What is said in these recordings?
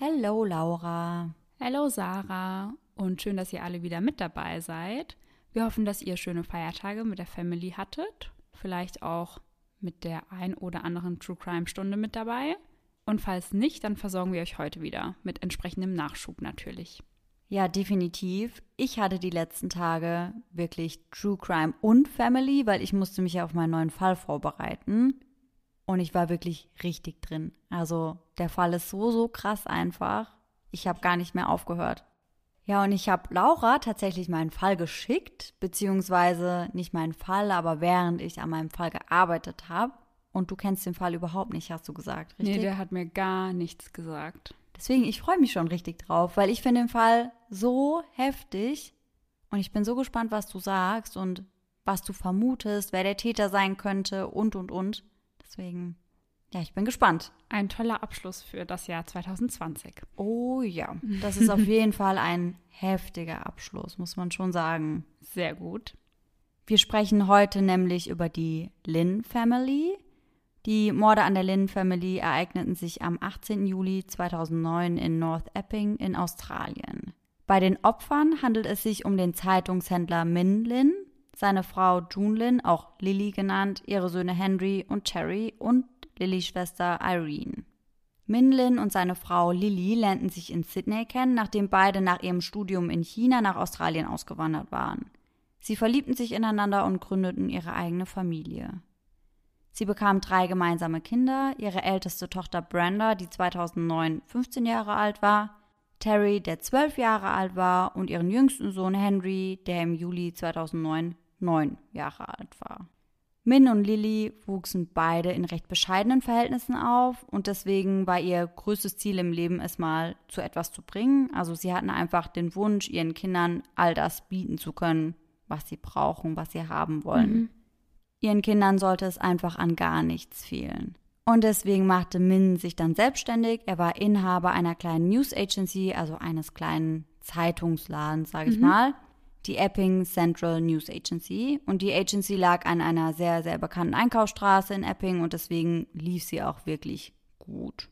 Hello Laura. Hallo Sarah und schön, dass ihr alle wieder mit dabei seid. Wir hoffen, dass ihr schöne Feiertage mit der Family hattet, vielleicht auch mit der ein oder anderen True Crime Stunde mit dabei. Und falls nicht, dann versorgen wir euch heute wieder mit entsprechendem Nachschub natürlich. Ja, definitiv. Ich hatte die letzten Tage wirklich True Crime und Family, weil ich musste mich ja auf meinen neuen Fall vorbereiten. Und ich war wirklich richtig drin. Also der Fall ist so krass einfach. Ich habe gar nicht mehr aufgehört. Ja, und ich habe Laura tatsächlich meinen Fall geschickt, beziehungsweise nicht meinen Fall, aber während ich an meinem Fall gearbeitet habe. Und du kennst den Fall überhaupt nicht, hast du gesagt, richtig? Nee, der hat mir gar nichts gesagt. Deswegen, ich freue mich schon richtig drauf, weil ich finde den Fall so heftig. Und ich bin so gespannt, was du sagst und was du vermutest, wer der Täter sein könnte und. Deswegen, ja, ich bin gespannt. Ein toller Abschluss für das Jahr 2020. Oh ja, das ist auf jeden Fall ein heftiger Abschluss, muss man schon sagen. Sehr gut. Wir sprechen heute nämlich über die Lynn Family. Die Morde an der Lynn Family ereigneten sich am 18. Juli 2009 in North Epping in Australien. Bei den Opfern handelt es sich um den Zeitungshändler Min Lynn, seine Frau June Lynn, auch Lily genannt, ihre Söhne Henry und Terry und Lillys Schwester Irene. Min Lynn und seine Frau Lily lernten sich in Sydney kennen, nachdem beide nach ihrem Studium in China nach Australien ausgewandert waren. Sie verliebten sich ineinander und gründeten ihre eigene Familie. Sie bekamen 3 gemeinsame Kinder, ihre älteste Tochter Brenda, die 2009 15 Jahre alt war, Terry, der 12 Jahre alt war, und ihren jüngsten Sohn Henry, der im Juli 2009 9 Jahre alt war. Min und Lily wuchsen beide in recht bescheidenen Verhältnissen auf und deswegen war ihr größtes Ziel im Leben, es mal zu etwas zu bringen. Also sie hatten einfach den Wunsch, ihren Kindern all das bieten zu können, was sie brauchen, was sie haben wollen. Ihren Kindern sollte es einfach an gar nichts fehlen. Und deswegen machte Min sich dann selbstständig. Er war Inhaber einer kleinen News Agency, also eines kleinen Zeitungsladens, sage ich mal. Die Epping Central News Agency. Und die Agency lag an einer sehr bekannten Einkaufsstraße in Epping und deswegen lief sie auch wirklich gut.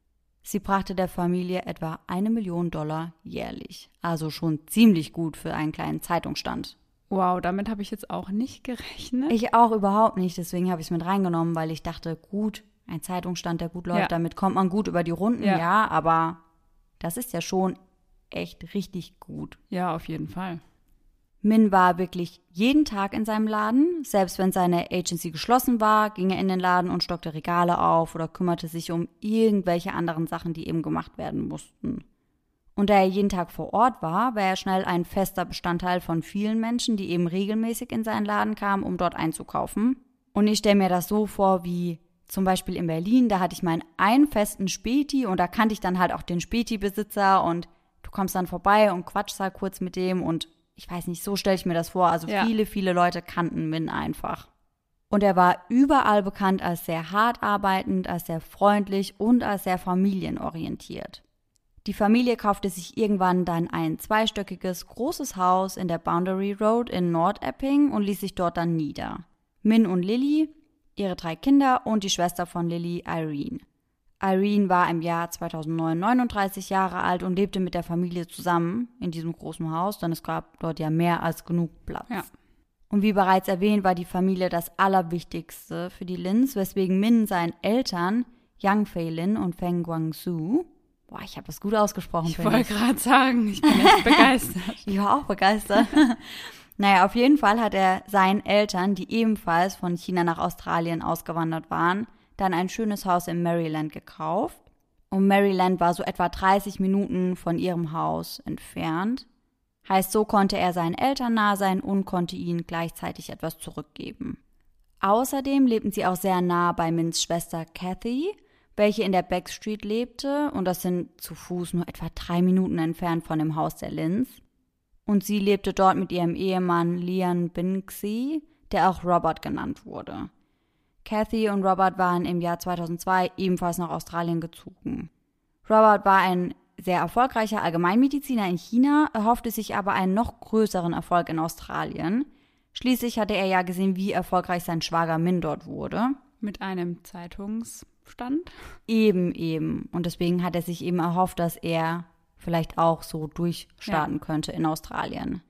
Sie brachte der Familie etwa $1 Million jährlich. Also schon ziemlich gut für einen kleinen Zeitungsstand. Wow, damit habe ich jetzt auch nicht gerechnet. Ich auch überhaupt nicht, deswegen habe ich es mit reingenommen, weil ich dachte, gut, ein Zeitungsstand, der gut läuft, Ja. damit kommt man gut über die Runden, ja, aber das ist ja schon echt richtig gut. Ja, auf jeden Fall. Min war wirklich jeden Tag in seinem Laden. Selbst wenn seine Agency geschlossen war, ging er in den Laden und stockte Regale auf oder kümmerte sich um irgendwelche anderen Sachen, die eben gemacht werden mussten. Und da er jeden Tag vor Ort war er schnell ein fester Bestandteil von vielen Menschen, die eben regelmäßig in seinen Laden kamen, um dort einzukaufen. Und ich stelle mir das so vor, wie zum Beispiel in Berlin, da hatte ich meinen einen festen Späti und da kannte ich dann halt auch den Späti-Besitzer und du kommst dann vorbei und quatschst halt kurz mit dem und ich weiß nicht, so stelle ich mir das vor. Also viele Leute kannten Min einfach. Und er war überall bekannt als sehr hart arbeitend, als sehr freundlich und als sehr familienorientiert. Die Familie kaufte sich irgendwann dann ein 2-stöckiges, großes Haus in der Boundary Road in North Epping und ließ sich dort dann nieder. Min und Lily, ihre 3 Kinder und die Schwester von Lily, Irene. Irene war im Jahr 2009 39 Jahre alt und lebte mit der Familie zusammen in diesem großen Haus, denn es gab dort ja mehr als genug Platz. Ja. Und wie bereits erwähnt, war die Familie das Allerwichtigste für die Lins, weswegen Min seinen Eltern, Yang Fei Lin und Feng Guangzhou, ich habe das gut ausgesprochen. Ich wollte gerade sagen, ich bin echt begeistert. Ich war auch begeistert. Naja, auf jeden Fall hat er seinen Eltern, die ebenfalls von China nach Australien ausgewandert waren, dann ein schönes Haus in Maryland gekauft. Und Maryland war so etwa 30 Minuten von ihrem Haus entfernt. Heißt, so konnte er seinen Eltern nah sein und konnte ihnen gleichzeitig etwas zurückgeben. Außerdem lebten sie auch sehr nah bei Mins Schwester Kathy, welche in der Backstreet lebte, und das sind zu Fuß nur etwa 3 Minuten entfernt von dem Haus der Lins. Und sie lebte dort mit ihrem Ehemann Lian Binksy, der auch Robert genannt wurde. Kathy und Robert waren im Jahr 2002 ebenfalls nach Australien gezogen. Robert war ein sehr erfolgreicher Allgemeinmediziner in China, erhoffte sich aber einen noch größeren Erfolg in Australien. Schließlich hatte er ja gesehen, wie erfolgreich sein Schwager Min dort wurde. Mit einem Zeitungsstand. Eben. Und deswegen hat er sich eben erhofft, dass er vielleicht auch so durchstarten könnte in Australien.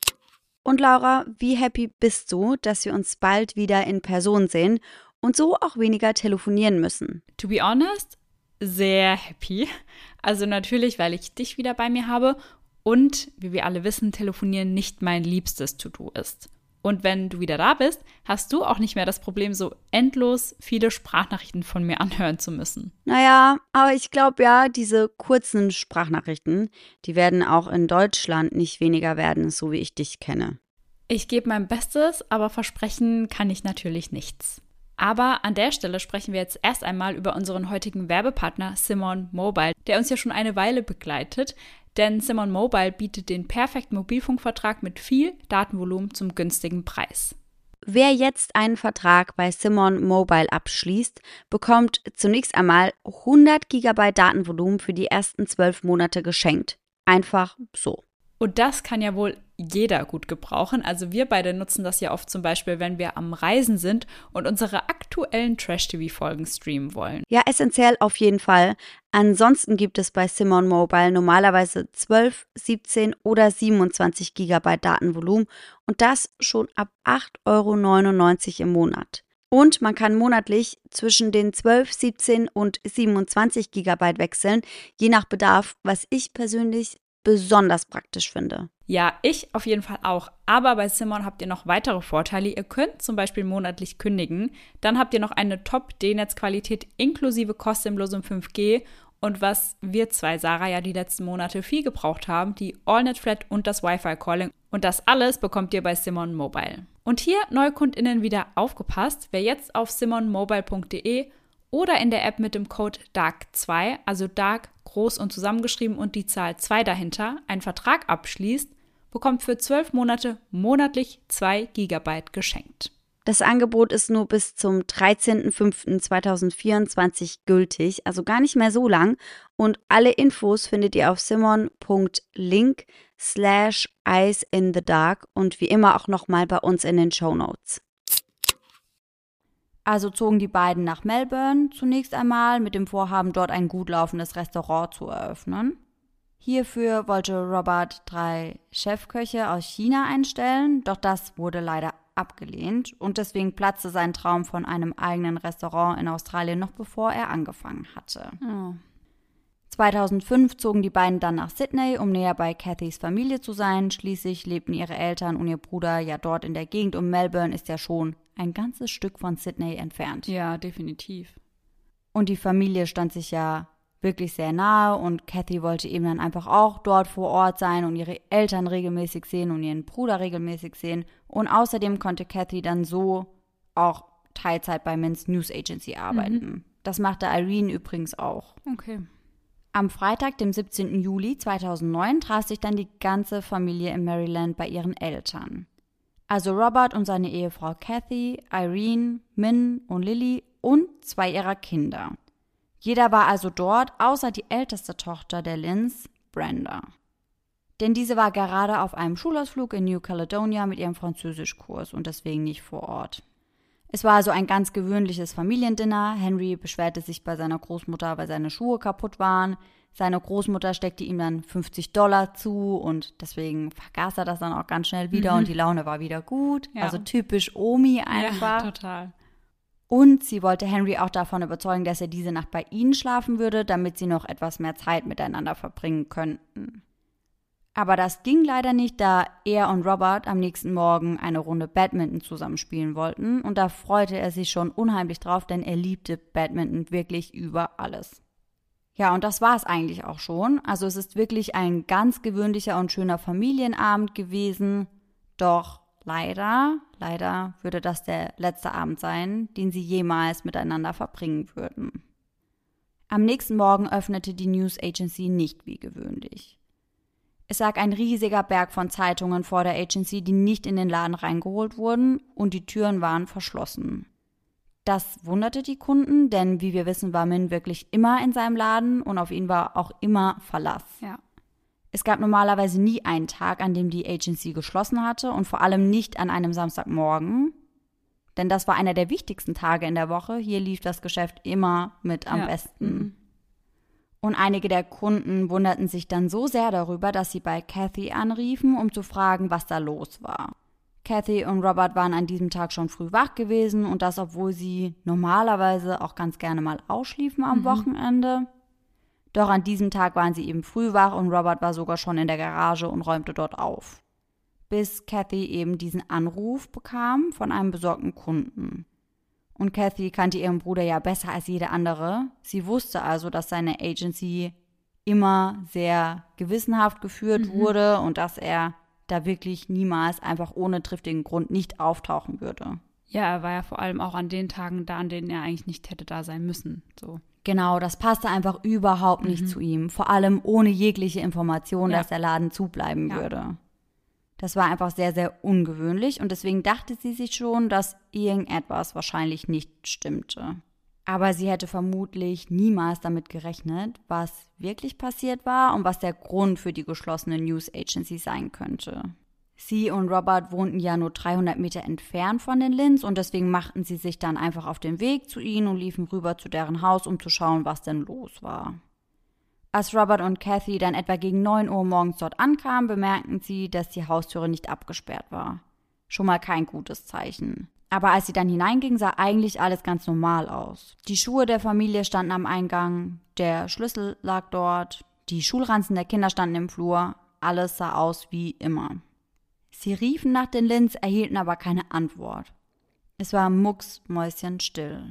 Und Laura, wie happy bist du, dass wir uns bald wieder in Person sehen und so auch weniger telefonieren müssen? To be honest, sehr happy. Also natürlich, weil ich dich wieder bei mir habe und, wie wir alle wissen, telefonieren nicht mein liebstes To-Do ist. Und wenn du wieder da bist, hast du auch nicht mehr das Problem, so endlos viele Sprachnachrichten von mir anhören zu müssen. Naja, aber ich glaube ja, diese kurzen Sprachnachrichten, die werden auch in Deutschland nicht weniger werden, so wie ich dich kenne. Ich gebe mein Bestes, aber versprechen kann ich natürlich nichts. Aber an der Stelle sprechen wir jetzt erst einmal über unseren heutigen Werbepartner Simon Mobile, der uns ja schon eine Weile begleitet. Denn Simon Mobile bietet den perfekten Mobilfunkvertrag mit viel Datenvolumen zum günstigen Preis. Wer jetzt einen Vertrag bei Simon Mobile abschließt, bekommt zunächst einmal 100 GB Datenvolumen für die ersten 12 Monate geschenkt. Einfach so. Und das kann ja wohl jeder gut gebrauchen. Also wir beide nutzen das ja oft zum Beispiel, wenn wir am Reisen sind und unsere aktuellen Trash-TV-Folgen streamen wollen. Ja, essentiell auf jeden Fall. Ansonsten gibt es bei Simon Mobile normalerweise 12, 17 oder 27 GB Datenvolumen und das schon ab 8,99 € im Monat. Und man kann monatlich zwischen den 12, 17 und 27 GB wechseln, je nach Bedarf, was ich persönlich besonders praktisch finde. Ja, ich auf jeden Fall auch. Aber bei Simon habt ihr noch weitere Vorteile. Ihr könnt zum Beispiel monatlich kündigen. Dann habt ihr noch eine Top-D-Netz-Qualität inklusive kostenlosem 5G. Und was wir zwei, Sarah, ja die letzten Monate viel gebraucht haben, die AllNet-Flat und das Wi-Fi-Calling. Und das alles bekommt ihr bei Simon Mobile. Und hier, NeukundInnen, wieder aufgepasst. Wer jetzt auf simonmobile.de oder in der App mit dem Code DARK2, also DARK groß und zusammengeschrieben und die Zahl 2 dahinter, einen Vertrag abschließt, bekommt für 12 Monate monatlich 2 GB geschenkt. Das Angebot ist nur bis zum 13.05.2024 gültig, also gar nicht mehr so lang. Und alle Infos findet ihr auf simon.link/eyes-in-the-dark und wie immer auch nochmal bei uns in den Shownotes. Also zogen die beiden nach Melbourne zunächst einmal mit dem Vorhaben, dort ein gut laufendes Restaurant zu eröffnen. Hierfür wollte Robert 3 Chefköche aus China einstellen, doch das wurde leider abgelehnt und deswegen platzte sein Traum von einem eigenen Restaurant in Australien noch bevor er angefangen hatte. Oh. 2005 zogen die beiden dann nach Sydney, um näher bei Cathys Familie zu sein. Schließlich lebten ihre Eltern und ihr Bruder ja dort in der Gegend und Melbourne ist ja schon ein ganzes Stück von Sydney entfernt. Ja, definitiv. Und die Familie stand sich ja wirklich sehr nahe und Cathy wollte eben dann einfach auch dort vor Ort sein und ihre Eltern regelmäßig sehen und ihren Bruder regelmäßig sehen. Und außerdem konnte Cathy dann so auch Teilzeit bei Men's News Agency arbeiten. Das machte Irene übrigens auch. Okay. Am Freitag, dem 17. Juli 2009, traf sich dann die ganze Familie in Maryland bei ihren Eltern. Also Robert und seine Ehefrau Cathy, Irene, Min und Lily und 2 ihrer Kinder. Jeder war also dort, außer die älteste Tochter der Lynns, Brenda. Denn diese war gerade auf einem Schulausflug in New Caledonia mit ihrem Französischkurs und deswegen nicht vor Ort. Es war also ein ganz gewöhnliches Familiendinner. Henry beschwerte sich bei seiner Großmutter, weil seine Schuhe kaputt waren. Seine Großmutter steckte ihm dann $50 zu und deswegen vergaß er das dann auch ganz schnell wieder und die Laune war wieder gut. Ja. Also typisch Omi einfach. Ja, total. Und sie wollte Henry auch davon überzeugen, dass er diese Nacht bei ihnen schlafen würde, damit sie noch etwas mehr Zeit miteinander verbringen könnten. Aber das ging leider nicht, da er und Robert am nächsten Morgen eine Runde Badminton zusammen spielen wollten. Und da freute er sich schon unheimlich drauf, denn er liebte Badminton wirklich über alles. Ja, und das war es eigentlich auch schon. Also es ist wirklich ein ganz gewöhnlicher und schöner Familienabend gewesen. Doch leider würde das der letzte Abend sein, den sie jemals miteinander verbringen würden. Am nächsten Morgen öffnete die News Agency nicht wie gewöhnlich. Es lag ein riesiger Berg von Zeitungen vor der Agency, die nicht in den Laden reingeholt wurden und die Türen waren verschlossen. Das wunderte die Kunden, denn wie wir wissen, war Min wirklich immer in seinem Laden und auf ihn war auch immer Verlass. Ja. Es gab normalerweise nie einen Tag, an dem die Agency geschlossen hatte und vor allem nicht an einem Samstagmorgen. denn das war einer der wichtigsten Tage in der Woche. Hier lief das Geschäft immer mit am besten. Und einige der Kunden wunderten sich dann so sehr darüber, dass sie bei Kathy anriefen, um zu fragen, was da los war. Kathy und Robert waren an diesem Tag schon früh wach gewesen und das, obwohl sie normalerweise auch ganz gerne mal ausschliefen am Wochenende. Doch an diesem Tag waren sie eben früh wach und Robert war sogar schon in der Garage und räumte dort auf. Bis Kathy eben diesen Anruf bekam von einem besorgten Kunden. Und Kathy kannte ihren Bruder ja besser als jede andere. Sie wusste also, dass seine Agency immer sehr gewissenhaft geführt wurde und dass er da wirklich niemals einfach ohne triftigen Grund nicht auftauchen würde. Ja, er war ja vor allem auch an den Tagen da, an denen er eigentlich nicht hätte da sein müssen. So. Genau, das passte einfach überhaupt nicht zu ihm. Vor allem ohne jegliche Information, dass der Laden zubleiben würde. Das war einfach sehr, sehr ungewöhnlich und deswegen dachte sie sich schon, dass irgendetwas wahrscheinlich nicht stimmte. Aber sie hätte vermutlich niemals damit gerechnet, was wirklich passiert war und was der Grund für die geschlossene News Agency sein könnte. Sie und Robert wohnten ja nur 300 Meter entfernt von den Lynns und deswegen machten sie sich dann einfach auf den Weg zu ihnen und liefen rüber zu deren Haus, um zu schauen, was denn los war. Als Robert und Kathy dann etwa gegen 9 Uhr morgens dort ankamen, bemerkten sie, dass die Haustüre nicht abgesperrt war. Schon mal kein gutes Zeichen. Aber als sie dann hineingingen, sah eigentlich alles ganz normal aus. Die Schuhe der Familie standen am Eingang, der Schlüssel lag dort, die Schulranzen der Kinder standen im Flur, alles sah aus wie immer. Sie riefen nach den Lynns, erhielten aber keine Antwort. Es war mucksmäuschenstill.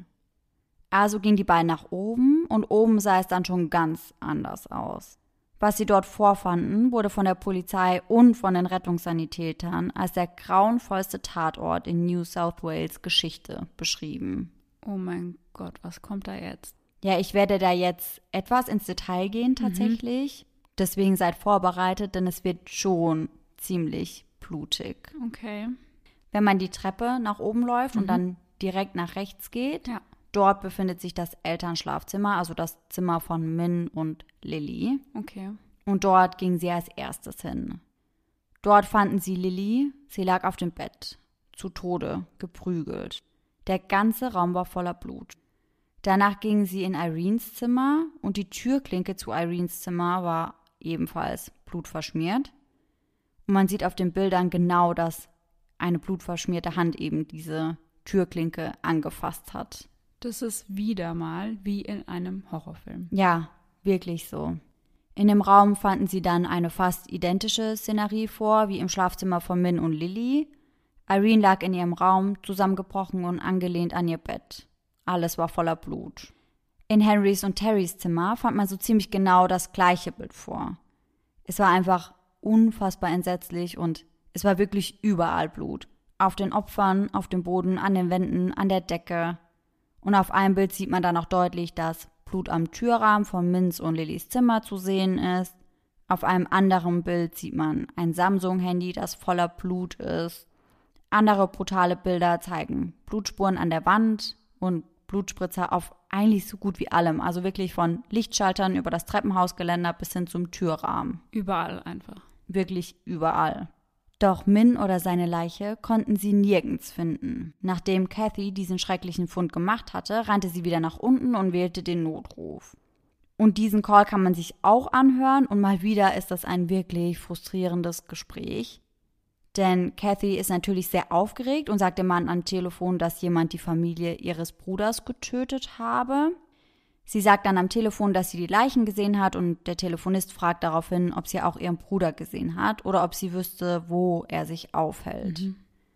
Also gingen die beiden nach oben und oben sah es dann schon ganz anders aus. Was sie dort vorfanden, wurde von der Polizei und von den Rettungssanitätern als der grauenvollste Tatort in New South Wales Geschichte beschrieben. Oh mein Gott, was kommt da jetzt? Ja, ich werde da jetzt etwas ins Detail gehen tatsächlich. Deswegen seid vorbereitet, denn es wird schon ziemlich blutig. Okay. Wenn man die Treppe nach oben läuft und dann direkt nach rechts geht, dort befindet sich das Elternschlafzimmer, also das Zimmer von Min und Lily. Okay. Und dort gingen sie als erstes hin. Dort fanden sie Lily, sie lag auf dem Bett, zu Tode, geprügelt. Der ganze Raum war voller Blut. Danach gingen sie in Irenes Zimmer und die Türklinke zu Irenes Zimmer war ebenfalls blutverschmiert. Und man sieht auf den Bildern genau, dass eine blutverschmierte Hand eben diese Türklinke angefasst hat. Das ist wieder mal wie in einem Horrorfilm. Ja, wirklich so. In dem Raum fanden sie dann eine fast identische Szenerie vor, wie im Schlafzimmer von Min und Lily. Irene lag in ihrem Raum, zusammengebrochen und angelehnt an ihr Bett. Alles war voller Blut. In Henrys und Terrys Zimmer fand man so ziemlich genau das gleiche Bild vor. Es war einfach unfassbar entsetzlich und es war wirklich überall Blut. Auf den Opfern, auf dem Boden, an den Wänden, an der Decke. Und auf einem Bild sieht man dann auch deutlich, dass Blut am Türrahmen von Mins und Lillys Zimmer zu sehen ist. Auf einem anderen Bild sieht man ein Samsung-Handy, das voller Blut ist. Andere brutale Bilder zeigen Blutspuren an der Wand und Blutspritzer auf eigentlich so gut wie allem. Also wirklich von Lichtschaltern über das Treppenhausgeländer bis hin zum Türrahmen. Überall einfach. Wirklich überall. Doch Min oder seine Leiche konnten sie nirgends finden. Nachdem Kathy diesen schrecklichen Fund gemacht hatte, rannte sie wieder nach unten und wählte den Notruf. Und diesen Call kann man sich auch anhören und mal wieder ist das ein wirklich frustrierendes Gespräch. Denn Kathy ist natürlich sehr aufgeregt und sagt dem Mann am Telefon, dass jemand die Familie ihres Bruders getötet habe. Sie sagt dann am Telefon, dass sie die Leichen gesehen hat und der Telefonist fragt daraufhin, ob sie auch ihren Bruder gesehen hat oder ob sie wüsste, wo er sich aufhält.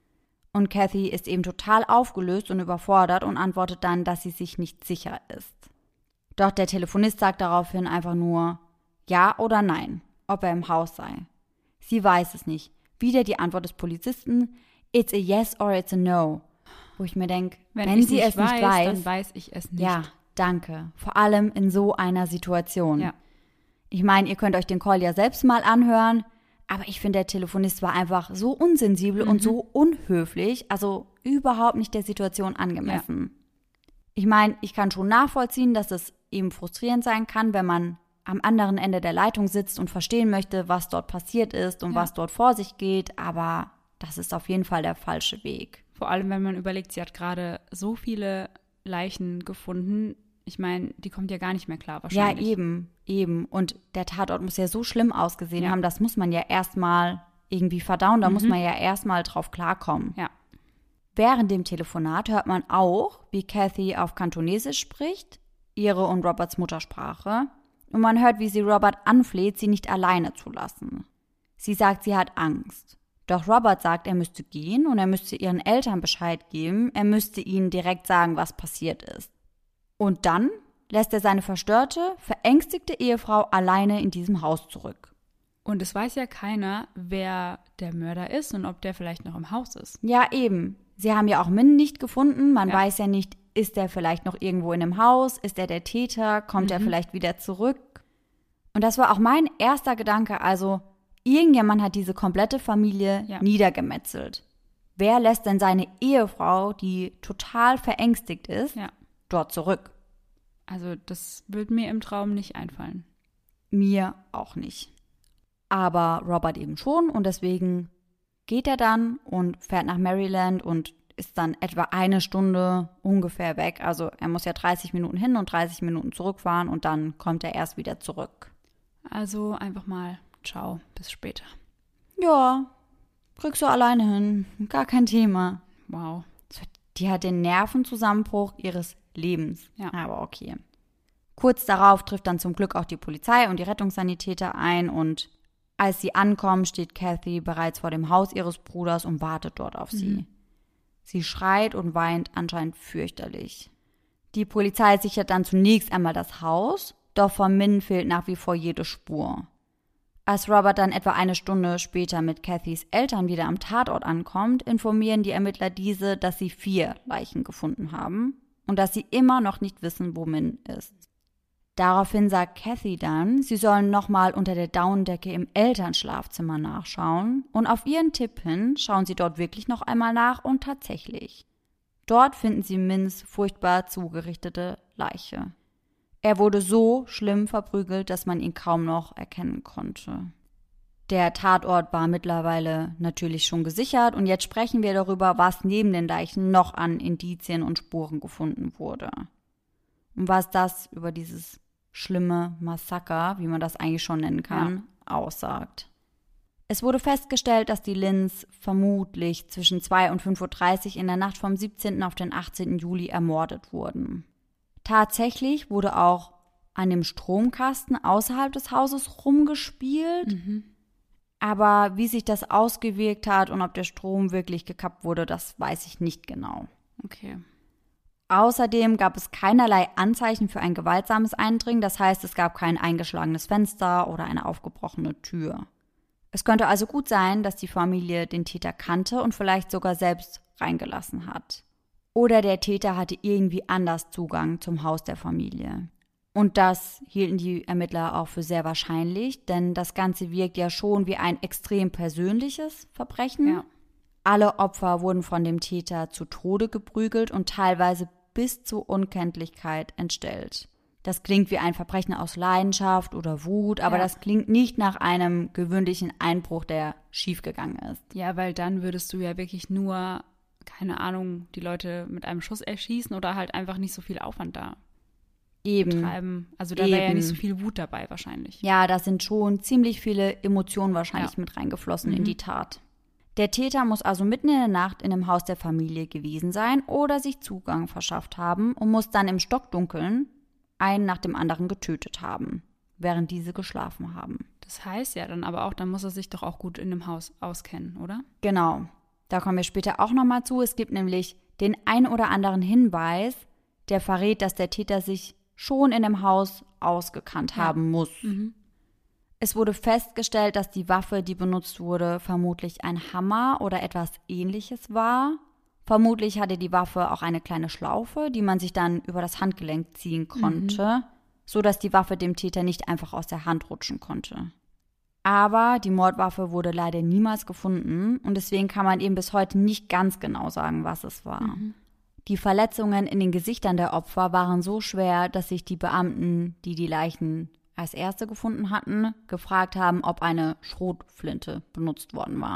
Und Kathy ist eben total aufgelöst und überfordert und antwortet dann, dass sie sich nicht sicher ist. Doch der Telefonist sagt daraufhin einfach nur ja oder nein, ob er im Haus sei. Sie weiß es nicht. Wieder die Antwort des Polizisten, it's a yes or it's a no. Wo ich mir denke, wenn sie es nicht weiß, dann weiß ich es nicht. Ja, danke. Vor allem in so einer Situation. Ja. Ich meine, ihr könnt euch den Call ja selbst mal anhören, aber ich finde, der Telefonist war einfach so unsensibel und so unhöflich, also überhaupt nicht der Situation angemessen. Ja. Ich meine, ich kann schon nachvollziehen, dass es eben frustrierend sein kann, wenn man am anderen Ende der Leitung sitzt und verstehen möchte, was dort passiert ist und was dort vor sich geht, aber das ist auf jeden Fall der falsche Weg. Vor allem, wenn man überlegt, sie hat gerade so viele Leichen gefunden. Ich meine, die kommt ja gar nicht mehr klar wahrscheinlich. Ja, eben. Und der Tatort muss ja so schlimm ausgesehen haben, das muss man ja erstmal irgendwie verdauen, da muss man ja erstmal drauf klarkommen. Ja. Während dem Telefonat hört man auch, wie Kathy auf Kantonesisch spricht, ihre und Roberts Muttersprache. Und man hört, wie sie Robert anfleht, sie nicht alleine zu lassen. Sie sagt, sie hat Angst. Doch Robert sagt, er müsste gehen und er müsste ihren Eltern Bescheid geben, er müsste ihnen direkt sagen, was passiert ist. Und dann lässt er seine verstörte, verängstigte Ehefrau alleine in diesem Haus zurück. Und es weiß ja keiner, wer der Mörder ist und ob der vielleicht noch im Haus ist. Ja, eben. Sie haben ja auch Min nicht gefunden. Man weiß ja nicht, ist der vielleicht noch irgendwo in einem Haus? Ist er der Täter? Kommt er vielleicht wieder zurück? Und das war auch mein erster Gedanke. Also, irgendjemand hat diese komplette Familie niedergemetzelt. Wer lässt denn seine Ehefrau, die total verängstigt ist, dort zurück? Also, das wird mir im Traum nicht einfallen. Mir auch nicht. Aber Robert eben schon und deswegen geht er dann und fährt nach Maryland und ist dann etwa 1 Stunde ungefähr weg. Also er muss ja 30 Minuten hin und 30 Minuten zurückfahren und dann kommt er erst wieder zurück. Also einfach mal ciao, bis später. Ja, kriegst du alleine hin. Gar kein Thema. Wow. Die hat den Nervenzusammenbruch ihres Lebens. Ja. Aber okay. Kurz darauf trifft dann zum Glück auch die Polizei und die Rettungssanitäter ein und als sie ankommen, steht Kathy bereits vor dem Haus ihres Bruders und wartet dort auf sie. Sie schreit und weint anscheinend fürchterlich. Die Polizei sichert dann zunächst einmal das Haus, doch von Min fehlt nach wie vor jede Spur. Als Robert dann etwa 1 Stunde später mit Kathys Eltern wieder am Tatort ankommt, informieren die Ermittler diese, dass sie 4 Leichen gefunden haben und dass sie immer noch nicht wissen, wo Min ist. Daraufhin sagt Kathy dann, sie sollen nochmal unter der Daunendecke im Elternschlafzimmer nachschauen und auf ihren Tipp hin schauen sie dort wirklich noch einmal nach und tatsächlich. Dort finden sie Mins furchtbar zugerichtete Leiche. Er wurde so schlimm verprügelt, dass man ihn kaum noch erkennen konnte. Der Tatort war mittlerweile natürlich schon gesichert und jetzt sprechen wir darüber, was neben den Leichen noch an Indizien und Spuren gefunden wurde. Und was das über dieses schlimme Massaker, wie man das eigentlich schon nennen kann, aussagt. Es wurde festgestellt, dass die Lynns vermutlich zwischen 2 und 5:30 Uhr in der Nacht vom 17. auf den 18. Juli ermordet wurden. Tatsächlich wurde auch an dem Stromkasten außerhalb des Hauses rumgespielt, aber wie sich das ausgewirkt hat und ob der Strom wirklich gekappt wurde, das weiß ich nicht genau. Okay. Außerdem gab es keinerlei Anzeichen für ein gewaltsames Eindringen, das heißt, es gab kein eingeschlagenes Fenster oder eine aufgebrochene Tür. Es könnte also gut sein, dass die Familie den Täter kannte und vielleicht sogar selbst reingelassen hat. Oder der Täter hatte irgendwie anders Zugang zum Haus der Familie. Und das hielten die Ermittler auch für sehr wahrscheinlich, denn das Ganze wirkt ja schon wie ein extrem persönliches Verbrechen. Ja. Alle Opfer wurden von dem Täter zu Tode geprügelt und teilweise bis zur Unkenntlichkeit entstellt. Das klingt wie ein Verbrechen aus Leidenschaft oder Wut, aber das klingt nicht nach einem gewöhnlichen Einbruch, der schiefgegangen ist. Ja, weil dann würdest du ja wirklich nur, keine Ahnung, die Leute mit einem Schuss erschießen oder halt einfach nicht so viel Aufwand da betreiben. Also da wäre ja nicht so viel Wut dabei wahrscheinlich. Ja, da sind schon ziemlich viele Emotionen wahrscheinlich mit reingeflossen in die Tat. Der Täter muss also mitten in der Nacht in dem Haus der Familie gewesen sein oder sich Zugang verschafft haben und muss dann im Stockdunkeln einen nach dem anderen getötet haben, während diese geschlafen haben. Das heißt ja dann aber auch, dann muss er sich doch auch gut in dem Haus auskennen, oder? Genau, da kommen wir später auch nochmal zu. Es gibt nämlich den ein oder anderen Hinweis, der verrät, dass der Täter sich schon in dem Haus ausgekannt haben muss. Es wurde festgestellt, dass die Waffe, die benutzt wurde, vermutlich ein Hammer oder etwas Ähnliches war. Vermutlich hatte die Waffe auch eine kleine Schlaufe, die man sich dann über das Handgelenk ziehen konnte, sodass die Waffe dem Täter nicht einfach aus der Hand rutschen konnte. Aber die Mordwaffe wurde leider niemals gefunden und deswegen kann man eben bis heute nicht ganz genau sagen, was es war. Die Verletzungen in den Gesichtern der Opfer waren so schwer, dass sich die Beamten, die die Leichen als erste gefunden hatten, gefragt haben, ob eine Schrotflinte benutzt worden war.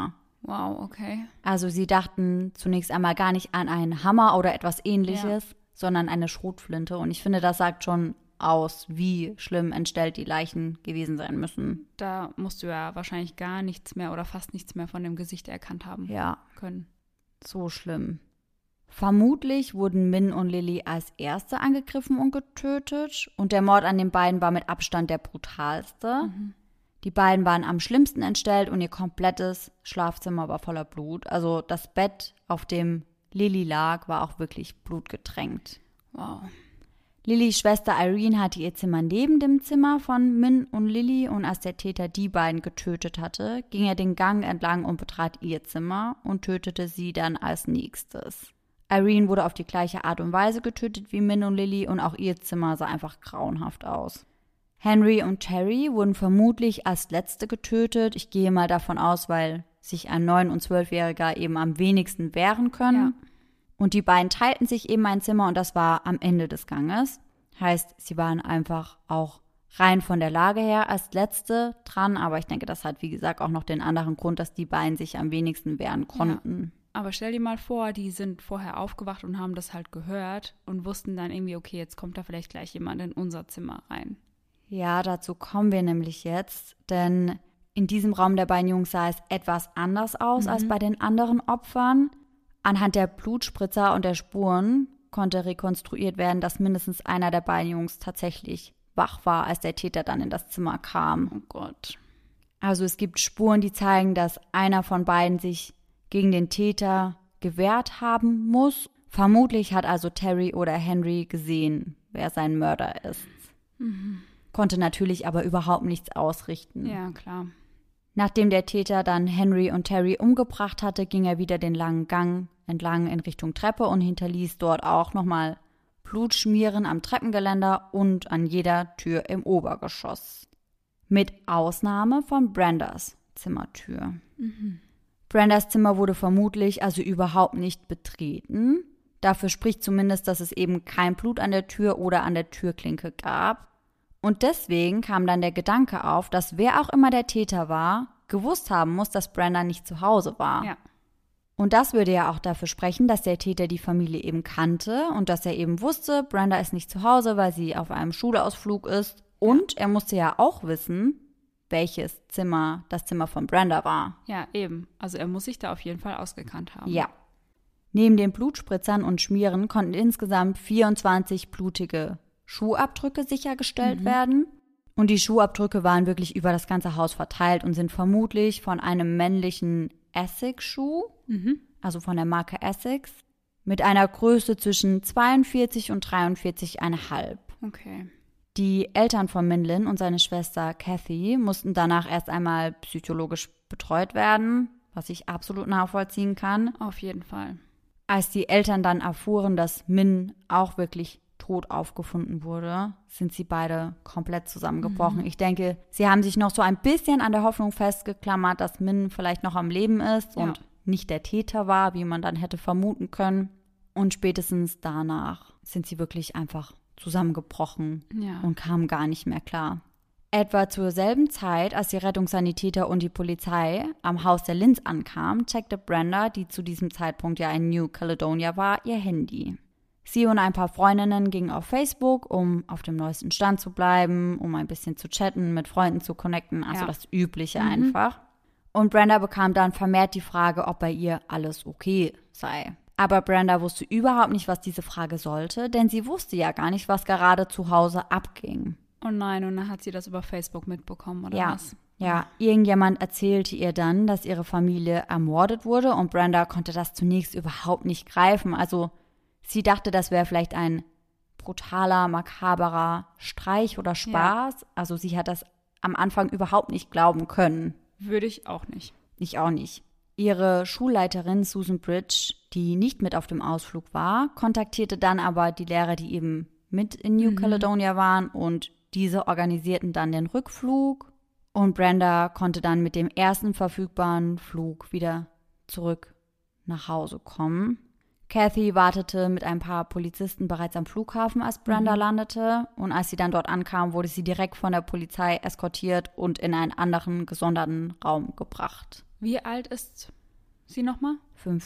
Wow, okay. Also sie dachten zunächst einmal gar nicht an einen Hammer oder etwas Ähnliches, sondern eine Schrotflinte. Und ich finde, das sagt schon aus, wie schlimm entstellt die Leichen gewesen sein müssen. Da musst du ja wahrscheinlich gar nichts mehr oder fast nichts mehr von dem Gesicht erkannt haben können. So schlimm. Vermutlich wurden Min und Lily als Erste angegriffen und getötet. Und der Mord an den beiden war mit Abstand der brutalste. Die beiden waren am schlimmsten entstellt und ihr komplettes Schlafzimmer war voller Blut. Also das Bett, auf dem Lily lag, war auch wirklich blutgetränkt. Wow. Lillys Schwester Irene hatte ihr Zimmer neben dem Zimmer von Min und Lily und als der Täter die beiden getötet hatte, ging er den Gang entlang und betrat ihr Zimmer und tötete sie dann als nächstes. Irene wurde auf die gleiche Art und Weise getötet wie Min und Lily und auch ihr Zimmer sah einfach grauenhaft aus. Henry und Terry wurden vermutlich als Letzte getötet. Ich gehe mal davon aus, weil sich ein 9- und 12-Jähriger eben am wenigsten wehren können. Ja. Und die beiden teilten sich eben ein Zimmer und das war am Ende des Ganges. Heißt, sie waren einfach auch rein von der Lage her als Letzte dran. Aber ich denke, das hat, wie gesagt, auch noch den anderen Grund, dass die beiden sich am wenigsten wehren konnten. Ja. Aber stell dir mal vor, die sind vorher aufgewacht und haben das halt gehört und wussten dann irgendwie, okay, jetzt kommt da vielleicht gleich jemand in unser Zimmer rein. Ja, dazu kommen wir nämlich jetzt, denn in diesem Raum der beiden Jungs sah es etwas anders aus als bei den anderen Opfern. Anhand der Blutspritzer und der Spuren konnte rekonstruiert werden, dass mindestens einer der beiden Jungs tatsächlich wach war, als der Täter dann in das Zimmer kam. Oh Gott. Also es gibt Spuren, die zeigen, dass einer von beiden sich gegen den Täter gewehrt haben muss. Vermutlich hat also Terry oder Henry gesehen, wer sein Mörder ist. Konnte natürlich aber überhaupt nichts ausrichten. Ja, klar. Nachdem der Täter dann Henry und Terry umgebracht hatte, ging er wieder den langen Gang entlang in Richtung Treppe und hinterließ dort auch nochmal Blutschmieren am Treppengeländer und an jeder Tür im Obergeschoss. Mit Ausnahme von Brendas Zimmertür. Brendas Zimmer wurde vermutlich also überhaupt nicht betreten. Dafür spricht zumindest, dass es eben kein Blut an der Tür oder an der Türklinke gab. Und deswegen kam dann der Gedanke auf, dass wer auch immer der Täter war, gewusst haben muss, dass Brenda nicht zu Hause war. Ja. Und das würde ja auch dafür sprechen, dass der Täter die Familie eben kannte und dass er eben wusste, Brenda ist nicht zu Hause, weil sie auf einem Schulausflug ist. Und er musste ja auch wissen, welches Zimmer das Zimmer von Brenda war. Ja, eben. Also er muss sich da auf jeden Fall ausgekannt haben. Ja. Neben den Blutspritzern und Schmieren konnten insgesamt 24 blutige Schuhabdrücke sichergestellt werden. Und die Schuhabdrücke waren wirklich über das ganze Haus verteilt und sind vermutlich von einem männlichen Essex-Schuh, also von der Marke Essex, mit einer Größe zwischen 42 und 43,5. Okay. Die Eltern von Min Lin und seine Schwester Kathy mussten danach erst einmal psychologisch betreut werden, was ich absolut nachvollziehen kann. Auf jeden Fall. Als die Eltern dann erfuhren, dass Min auch wirklich tot aufgefunden wurde, sind sie beide komplett zusammengebrochen. Ich denke, sie haben sich noch so ein bisschen an der Hoffnung festgeklammert, dass Min vielleicht noch am Leben ist und nicht der Täter war, wie man dann hätte vermuten können. Und spätestens danach sind sie wirklich einfach zusammengebrochen und kamen gar nicht mehr klar. Etwa zur selben Zeit, als die Rettungssanitäter und die Polizei am Haus der Lins ankamen, checkte Brenda, die zu diesem Zeitpunkt ja in New Caledonia war, ihr Handy. Sie und ein paar Freundinnen gingen auf Facebook, um auf dem neuesten Stand zu bleiben, um ein bisschen zu chatten, mit Freunden zu connecten, also das Übliche einfach. Und Brenda bekam dann vermehrt die Frage, ob bei ihr alles okay sei. Aber Brenda wusste überhaupt nicht, was diese Frage sollte, denn sie wusste ja gar nicht, was gerade zu Hause abging. Oh nein, und dann hat sie das über Facebook mitbekommen, oder was? Ja, irgendjemand erzählte ihr dann, dass ihre Familie ermordet wurde und Brenda konnte das zunächst überhaupt nicht greifen. Also sie dachte, das wäre vielleicht ein brutaler, makaberer Streich oder Spaß. Ja. Also sie hat das am Anfang überhaupt nicht glauben können. Würde ich auch nicht. Ich auch nicht. Ihre Schulleiterin Susan Bridge, die nicht mit auf dem Ausflug war, kontaktierte dann aber die Lehrer, die eben mit in New Caledonia waren, und diese organisierten dann den Rückflug. Und Brenda konnte dann mit dem ersten verfügbaren Flug wieder zurück nach Hause kommen. Kathy wartete mit ein paar Polizisten bereits am Flughafen, als Brenda landete. Und als sie dann dort ankam, wurde sie direkt von der Polizei eskortiert und in einen anderen gesonderten Raum gebracht. Wie alt ist sie nochmal?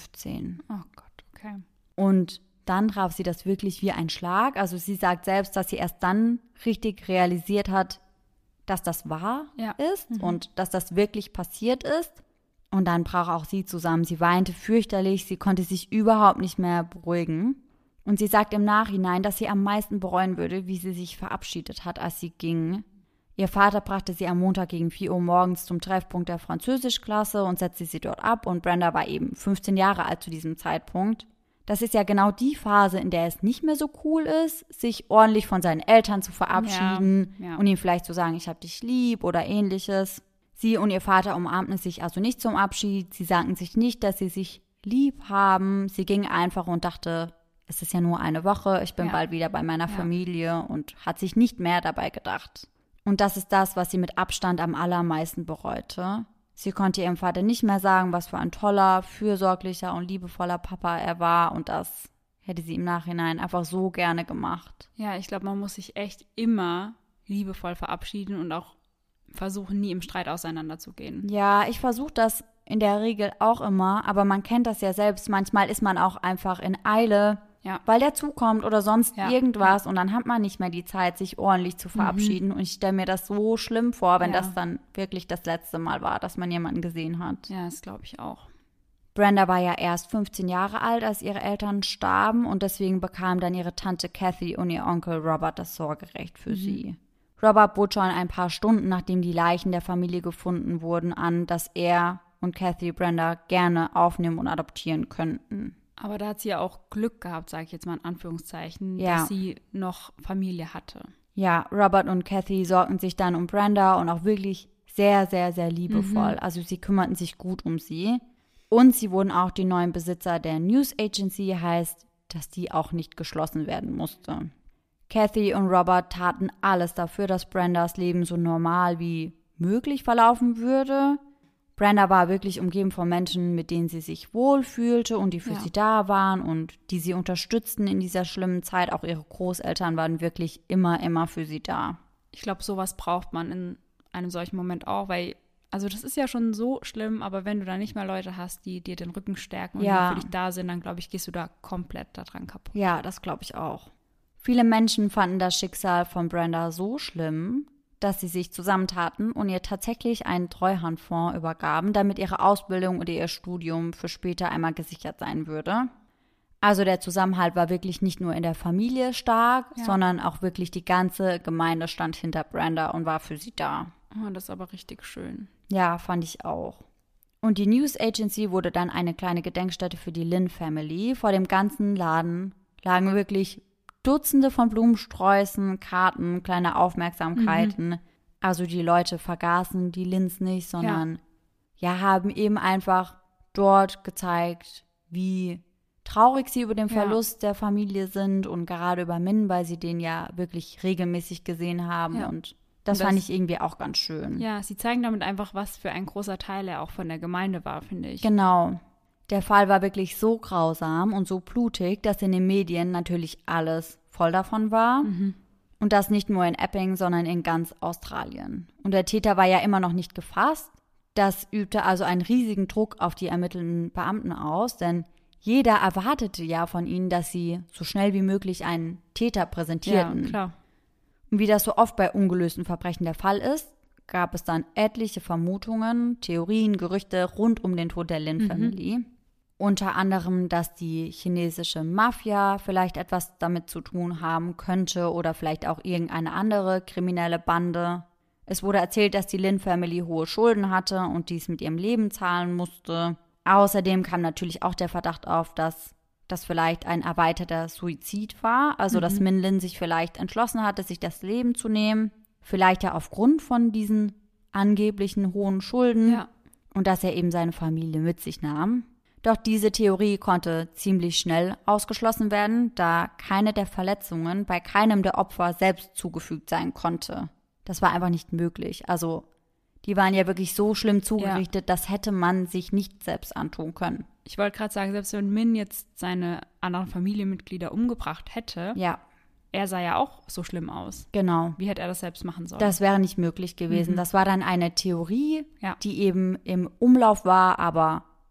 15. Oh Gott, okay. Und dann traf sie das wirklich wie ein Schlag. Also sie sagt selbst, dass sie erst dann richtig realisiert hat, dass das wahr ist und dass das wirklich passiert ist. Und dann brach auch sie zusammen. Sie weinte fürchterlich, sie konnte sich überhaupt nicht mehr beruhigen. Und sie sagt im Nachhinein, dass sie am meisten bereuen würde, wie sie sich verabschiedet hat, als sie ging. Ihr Vater brachte sie am Montag gegen 4 Uhr morgens zum Treffpunkt der Französischklasse und setzte sie dort ab. Und Brenda war eben 15 Jahre alt zu diesem Zeitpunkt. Das ist ja genau die Phase, in der es nicht mehr so cool ist, sich ordentlich von seinen Eltern zu verabschieden und ihnen vielleicht zu sagen, ich hab dich lieb oder ähnliches. Sie und ihr Vater umarmten sich also nicht zum Abschied. Sie sagten sich nicht, dass sie sich lieb haben. Sie gingen einfach und dachte, es ist ja nur eine Woche, ich bin bald wieder bei meiner Familie und hat sich nicht mehr dabei gedacht. Und das ist das, was sie mit Abstand am allermeisten bereute. Sie konnte ihrem Vater nicht mehr sagen, was für ein toller, fürsorglicher und liebevoller Papa er war. Und das hätte sie im Nachhinein einfach so gerne gemacht. Ja, ich glaube, man muss sich echt immer liebevoll verabschieden und auch versuchen, nie im Streit auseinanderzugehen. Ja, ich versuche das in der Regel auch immer, aber man kennt das ja selbst. Manchmal ist man auch einfach in Eile, weil der zukommt oder sonst irgendwas und dann hat man nicht mehr die Zeit, sich ordentlich zu verabschieden. Und ich stelle mir das so schlimm vor, wenn das dann wirklich das letzte Mal war, dass man jemanden gesehen hat. Ja, das glaube ich auch. Brenda war ja erst 15 Jahre alt, als ihre Eltern starben und deswegen bekam dann ihre Tante Kathy und ihr Onkel Robert das Sorgerecht für sie. Robert bot schon ein paar Stunden, nachdem die Leichen der Familie gefunden wurden, an, dass er und Kathy Brenda gerne aufnehmen und adoptieren könnten. Aber da hat sie ja auch Glück gehabt, sage ich jetzt mal in Anführungszeichen, dass sie noch Familie hatte. Ja, Robert und Kathy sorgten sich dann um Brenda und auch wirklich sehr, sehr, sehr liebevoll. Also sie kümmerten sich gut um sie. Und sie wurden auch die neuen Besitzer der News Agency, heißt, dass die auch nicht geschlossen werden musste. Kathy und Robert taten alles dafür, dass Brendas Leben so normal wie möglich verlaufen würde. Brenda war wirklich umgeben von Menschen, mit denen sie sich wohlfühlte und die für sie da waren und die sie unterstützten in dieser schlimmen Zeit. Auch ihre Großeltern waren wirklich immer für sie da. Ich glaube, sowas braucht man in einem solchen Moment auch, weil, also das ist ja schon so schlimm, aber wenn du da nicht mal Leute hast, die dir den Rücken stärken und die für dich da sind, dann glaube ich, gehst du da komplett daran kaputt. Ja, das glaube ich auch. Viele Menschen fanden das Schicksal von Brenda so schlimm, dass sie sich zusammentaten und ihr tatsächlich einen Treuhandfonds übergaben, damit ihre Ausbildung oder ihr Studium für später einmal gesichert sein würde. Also der Zusammenhalt war wirklich nicht nur in der Familie stark, sondern auch wirklich die ganze Gemeinde stand hinter Brenda und war für sie da. Oh, das ist aber richtig schön. Ja, fand ich auch. Und die News Agency wurde dann eine kleine Gedenkstätte für die Lynn Family. Vor dem ganzen Laden lagen wirklich Dutzende von Blumensträußen, Karten, kleine Aufmerksamkeiten. Also die Leute vergaßen die Lynns nicht, sondern haben eben einfach dort gezeigt, wie traurig sie über den Verlust der Familie sind und gerade über Min, weil sie den ja wirklich regelmäßig gesehen haben und das fand ich irgendwie auch ganz schön. Ja, sie zeigen damit einfach, was für ein großer Teil er auch von der Gemeinde war, finde ich. Genau. Der Fall war wirklich so grausam und so blutig, dass in den Medien natürlich alles voll davon war. Und das nicht nur in Epping, sondern in ganz Australien. Und der Täter war ja immer noch nicht gefasst. Das übte also einen riesigen Druck auf die ermittelnden Beamten aus, denn jeder erwartete ja von ihnen, dass sie so schnell wie möglich einen Täter präsentierten. Ja, klar. Und wie das so oft bei ungelösten Verbrechen der Fall ist, gab es dann etliche Vermutungen, Theorien, Gerüchte rund um den Tod der Lynn Family. Unter anderem, dass die chinesische Mafia vielleicht etwas damit zu tun haben könnte oder vielleicht auch irgendeine andere kriminelle Bande. Es wurde erzählt, dass die Lynn Family hohe Schulden hatte und dies mit ihrem Leben zahlen musste. Außerdem kam natürlich auch der Verdacht auf, dass das vielleicht ein erweiterter Suizid war, also dass Min Lin sich vielleicht entschlossen hatte, sich das Leben zu nehmen. Vielleicht ja aufgrund von diesen angeblichen hohen Schulden und dass er eben seine Familie mit sich nahm. Doch diese Theorie konnte ziemlich schnell ausgeschlossen werden, da keine der Verletzungen bei keinem der Opfer selbst zugefügt sein konnte. Das war einfach nicht möglich. Also die waren ja wirklich so schlimm zugerichtet, das hätte man sich nicht selbst antun können. Ich wollte gerade sagen, selbst wenn Min jetzt seine anderen Familienmitglieder umgebracht hätte, er sah ja auch so schlimm aus. Genau. Wie hätte er das selbst machen sollen? Das wäre nicht möglich gewesen. Das war dann eine Theorie, die eben im Umlauf war, aber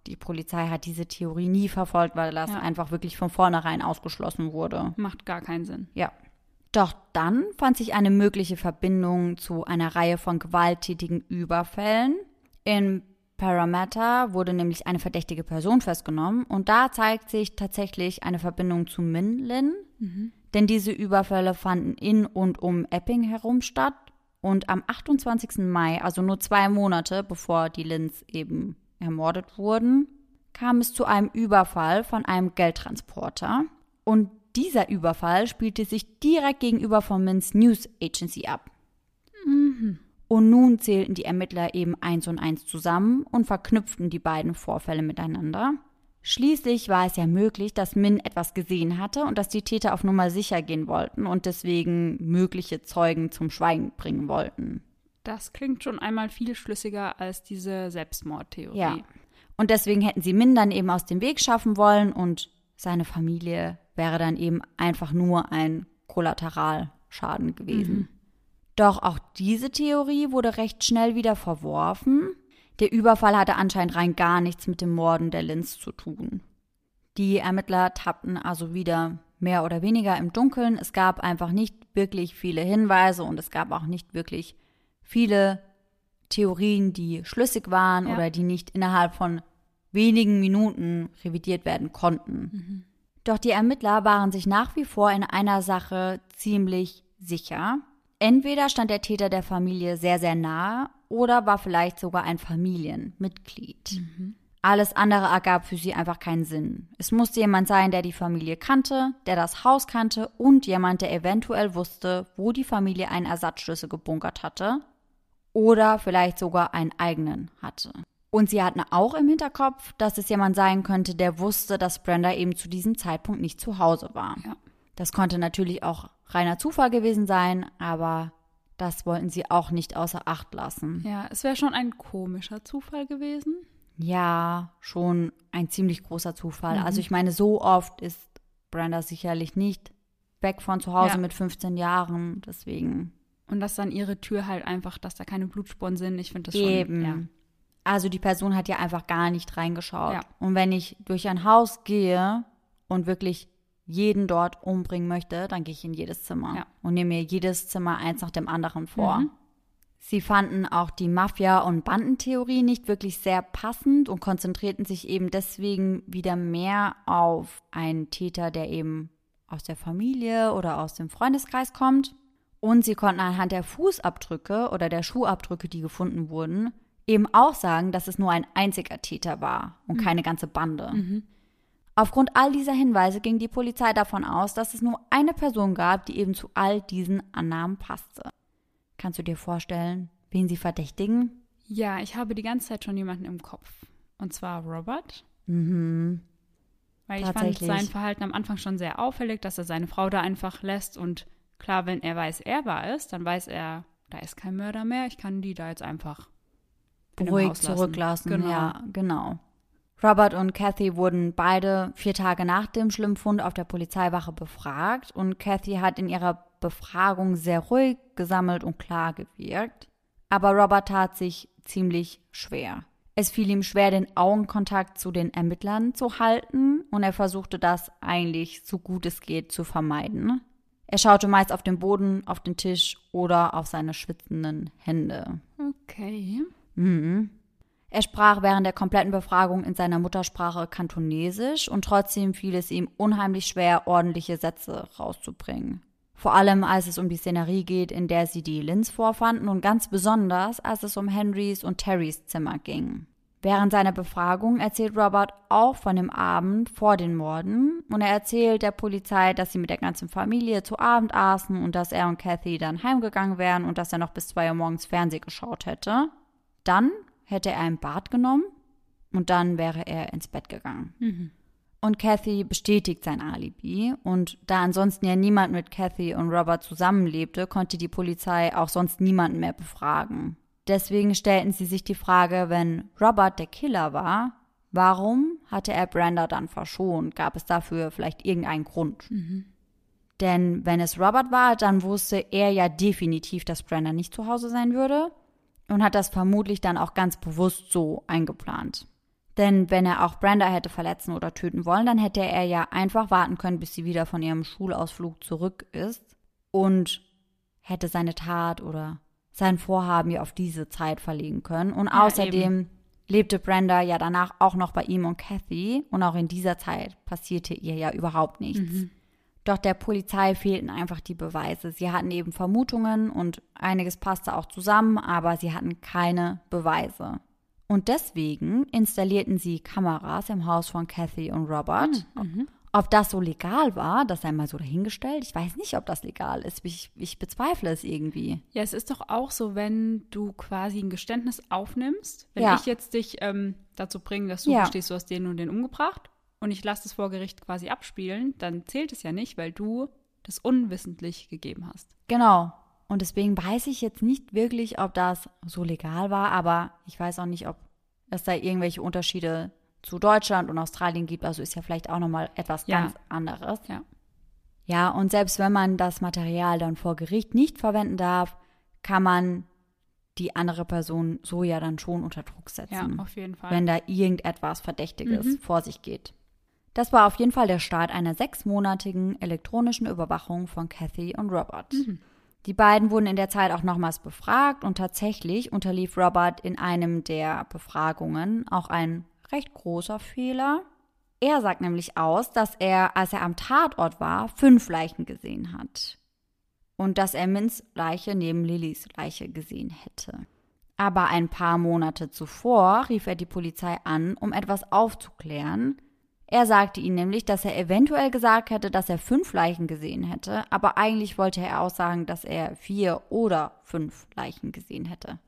die Polizei hat diese Theorie nie verfolgt, weil das einfach wirklich von vornherein ausgeschlossen wurde. Macht gar keinen Sinn. Ja. Doch dann fand sich eine mögliche Verbindung zu einer Reihe von gewalttätigen Überfällen. In Parramatta wurde nämlich eine verdächtige Person festgenommen und da zeigt sich tatsächlich eine Verbindung zu Min Lin, denn diese Überfälle fanden in und um Epping herum statt und am 28. Mai, also nur 2 Monate bevor die Lins eben ermordet wurden, kam es zu einem Überfall von einem Geldtransporter und dieser Überfall spielte sich direkt gegenüber von Mins News Agency ab. Und nun zählten die Ermittler eben 1 und 1 zusammen und verknüpften die beiden Vorfälle miteinander. Schließlich war es ja möglich, dass Min etwas gesehen hatte und dass die Täter auf Nummer sicher gehen wollten und deswegen mögliche Zeugen zum Schweigen bringen wollten. Das klingt schon einmal viel schlüssiger als diese Selbstmordtheorie. Ja, und deswegen hätten sie Min dann eben aus dem Weg schaffen wollen und seine Familie wäre dann eben einfach nur ein Kollateralschaden gewesen. Doch auch diese Theorie wurde recht schnell wieder verworfen. Der Überfall hatte anscheinend rein gar nichts mit dem Morden der Lins zu tun. Die Ermittler tappten also wieder mehr oder weniger im Dunkeln. Es gab einfach nicht wirklich viele Hinweise und es gab auch nicht wirklich viele Theorien, die schlüssig waren oder die nicht innerhalb von wenigen Minuten revidiert werden konnten. Doch die Ermittler waren sich nach wie vor in einer Sache ziemlich sicher. Entweder stand der Täter der Familie sehr, sehr nahe oder war vielleicht sogar ein Familienmitglied. Alles andere ergab für sie einfach keinen Sinn. Es musste jemand sein, der die Familie kannte, der das Haus kannte und jemand, der eventuell wusste, wo die Familie einen Ersatzschlüssel gebunkert hatte oder vielleicht sogar einen eigenen hatte. Und sie hatten auch im Hinterkopf, dass es jemand sein könnte, der wusste, dass Brenda eben zu diesem Zeitpunkt nicht zu Hause war. Ja. Das konnte natürlich auch reiner Zufall gewesen sein, aber das wollten sie auch nicht außer Acht lassen. Ja, es wäre schon ein komischer Zufall gewesen. Ja, schon ein ziemlich großer Zufall. Also ich meine, so oft ist Brenda sicherlich nicht weg von zu Hause mit 15 Jahren, deswegen. Und dass dann ihre Tür halt einfach, dass da keine Blutspuren sind, ich finde das Eben. schon. Ja. Also die Person hat ja einfach gar nicht reingeschaut. Ja. Und wenn ich durch ein Haus gehe und wirklich jeden dort umbringen möchte, dann gehe ich in jedes Zimmer und nehme mir jedes Zimmer eins nach dem anderen vor. Sie fanden auch die Mafia- und Bandentheorie nicht wirklich sehr passend und konzentrierten sich eben deswegen wieder mehr auf einen Täter, der eben aus der Familie oder aus dem Freundeskreis kommt. Und sie konnten anhand der Fußabdrücke oder der Schuhabdrücke, die gefunden wurden, eben auch sagen, dass es nur ein einziger Täter war und keine ganze Bande. Aufgrund all dieser Hinweise ging die Polizei davon aus, dass es nur eine Person gab, die eben zu all diesen Annahmen passte. Kannst du dir vorstellen, wen sie verdächtigen? Ja, ich habe die ganze Zeit schon jemanden im Kopf. Und zwar Robert. Mhm. Weil ich fand sein Verhalten am Anfang schon sehr auffällig, dass er seine Frau da einfach lässt. Und klar, wenn er weiß, er war es, dann weiß er, da ist kein Mörder mehr. Ich kann die da jetzt einfach ruhig zurücklassen. Genau. Ja, genau. Robert und Kathy wurden beide 4 Tage nach dem schlimmen Fund auf der Polizeiwache befragt. Und Kathy hat in ihrer Befragung sehr ruhig, gesammelt und klar gewirkt. Aber Robert tat sich ziemlich schwer. Es fiel ihm schwer, den Augenkontakt zu den Ermittlern zu halten und er versuchte das eigentlich so gut es geht zu vermeiden. Er schaute meist auf den Boden, auf den Tisch oder auf seine schwitzenden Hände. Okay. Er sprach während der kompletten Befragung in seiner Muttersprache Kantonesisch und trotzdem fiel es ihm unheimlich schwer, ordentliche Sätze rauszubringen. Vor allem, als es um die Szenerie geht, in der sie die Lins vorfanden und ganz besonders, als es um Henrys und Terrys Zimmer ging. Während seiner Befragung erzählt Robert auch von dem Abend vor den Morden und er erzählt der Polizei, dass sie mit der ganzen Familie zu Abend aßen und dass er und Kathy dann heimgegangen wären und dass er noch bis 2 Uhr morgens Fernsehen geschaut hätte. Dann hätte er ein Bad genommen und dann wäre er ins Bett gegangen. Und Kathy bestätigt sein Alibi und da ansonsten ja niemand mit Kathy und Robert zusammenlebte, konnte die Polizei auch sonst niemanden mehr befragen. Deswegen stellten sie sich die Frage, wenn Robert der Killer war, warum hatte er Brenda dann verschont? Gab es dafür vielleicht irgendeinen Grund? Denn wenn es Robert war, dann wusste er ja definitiv, dass Brenda nicht zu Hause sein würde und hat das vermutlich dann auch ganz bewusst so eingeplant. Denn wenn er auch Brenda hätte verletzen oder töten wollen, dann hätte er ja einfach warten können, bis sie wieder von ihrem Schulausflug zurück ist und hätte seine Tat oder sein Vorhaben ja auf diese Zeit verlegen können. Und außerdem lebte Brenda ja danach auch noch bei ihm und Kathy und auch in dieser Zeit passierte ihr ja überhaupt nichts. Doch der Polizei fehlten einfach die Beweise. Sie hatten eben Vermutungen und einiges passte auch zusammen, aber sie hatten keine Beweise. Und deswegen installierten sie Kameras im Haus von Kathy und Robert. Ob das so legal war, das sei mal so dahingestellt. Ich weiß nicht, ob das legal ist. Ich bezweifle es irgendwie. Ja, es ist doch auch so, wenn du quasi ein Geständnis aufnimmst. Wenn ich jetzt dich dazu bringe, dass du gestehst, du hast den und den umgebracht und ich lasse es vor Gericht quasi abspielen, dann zählt es ja nicht, weil du das unwissentlich gegeben hast. Genau. Und deswegen weiß ich jetzt nicht wirklich, ob das so legal war, aber ich weiß auch nicht, ob es da irgendwelche Unterschiede zu Deutschland und Australien gibt. Also ist ja vielleicht auch nochmal etwas ganz anderes. Ja, und selbst wenn man das Material dann vor Gericht nicht verwenden darf, kann man die andere Person so ja dann schon unter Druck setzen. Ja, auf jeden Fall. Wenn da irgendetwas Verdächtiges vor sich geht. Das war auf jeden Fall der Start einer 6-monatigen elektronischen Überwachung von Kathy und Robert. Die beiden wurden in der Zeit auch nochmals befragt und tatsächlich unterlief Robert in einem der Befragungen auch ein recht großer Fehler. Er sagt nämlich aus, dass er, als er am Tatort war, 5 Leichen gesehen hat. Und dass er Minns Leiche neben Lillys Leiche gesehen hätte. Aber ein paar Monate zuvor rief er die Polizei an, um etwas aufzuklären. Er sagte ihnen nämlich, dass er eventuell gesagt hätte, dass er 5 Leichen gesehen hätte, aber eigentlich wollte er aussagen, dass er 4 oder 5 Leichen gesehen hätte.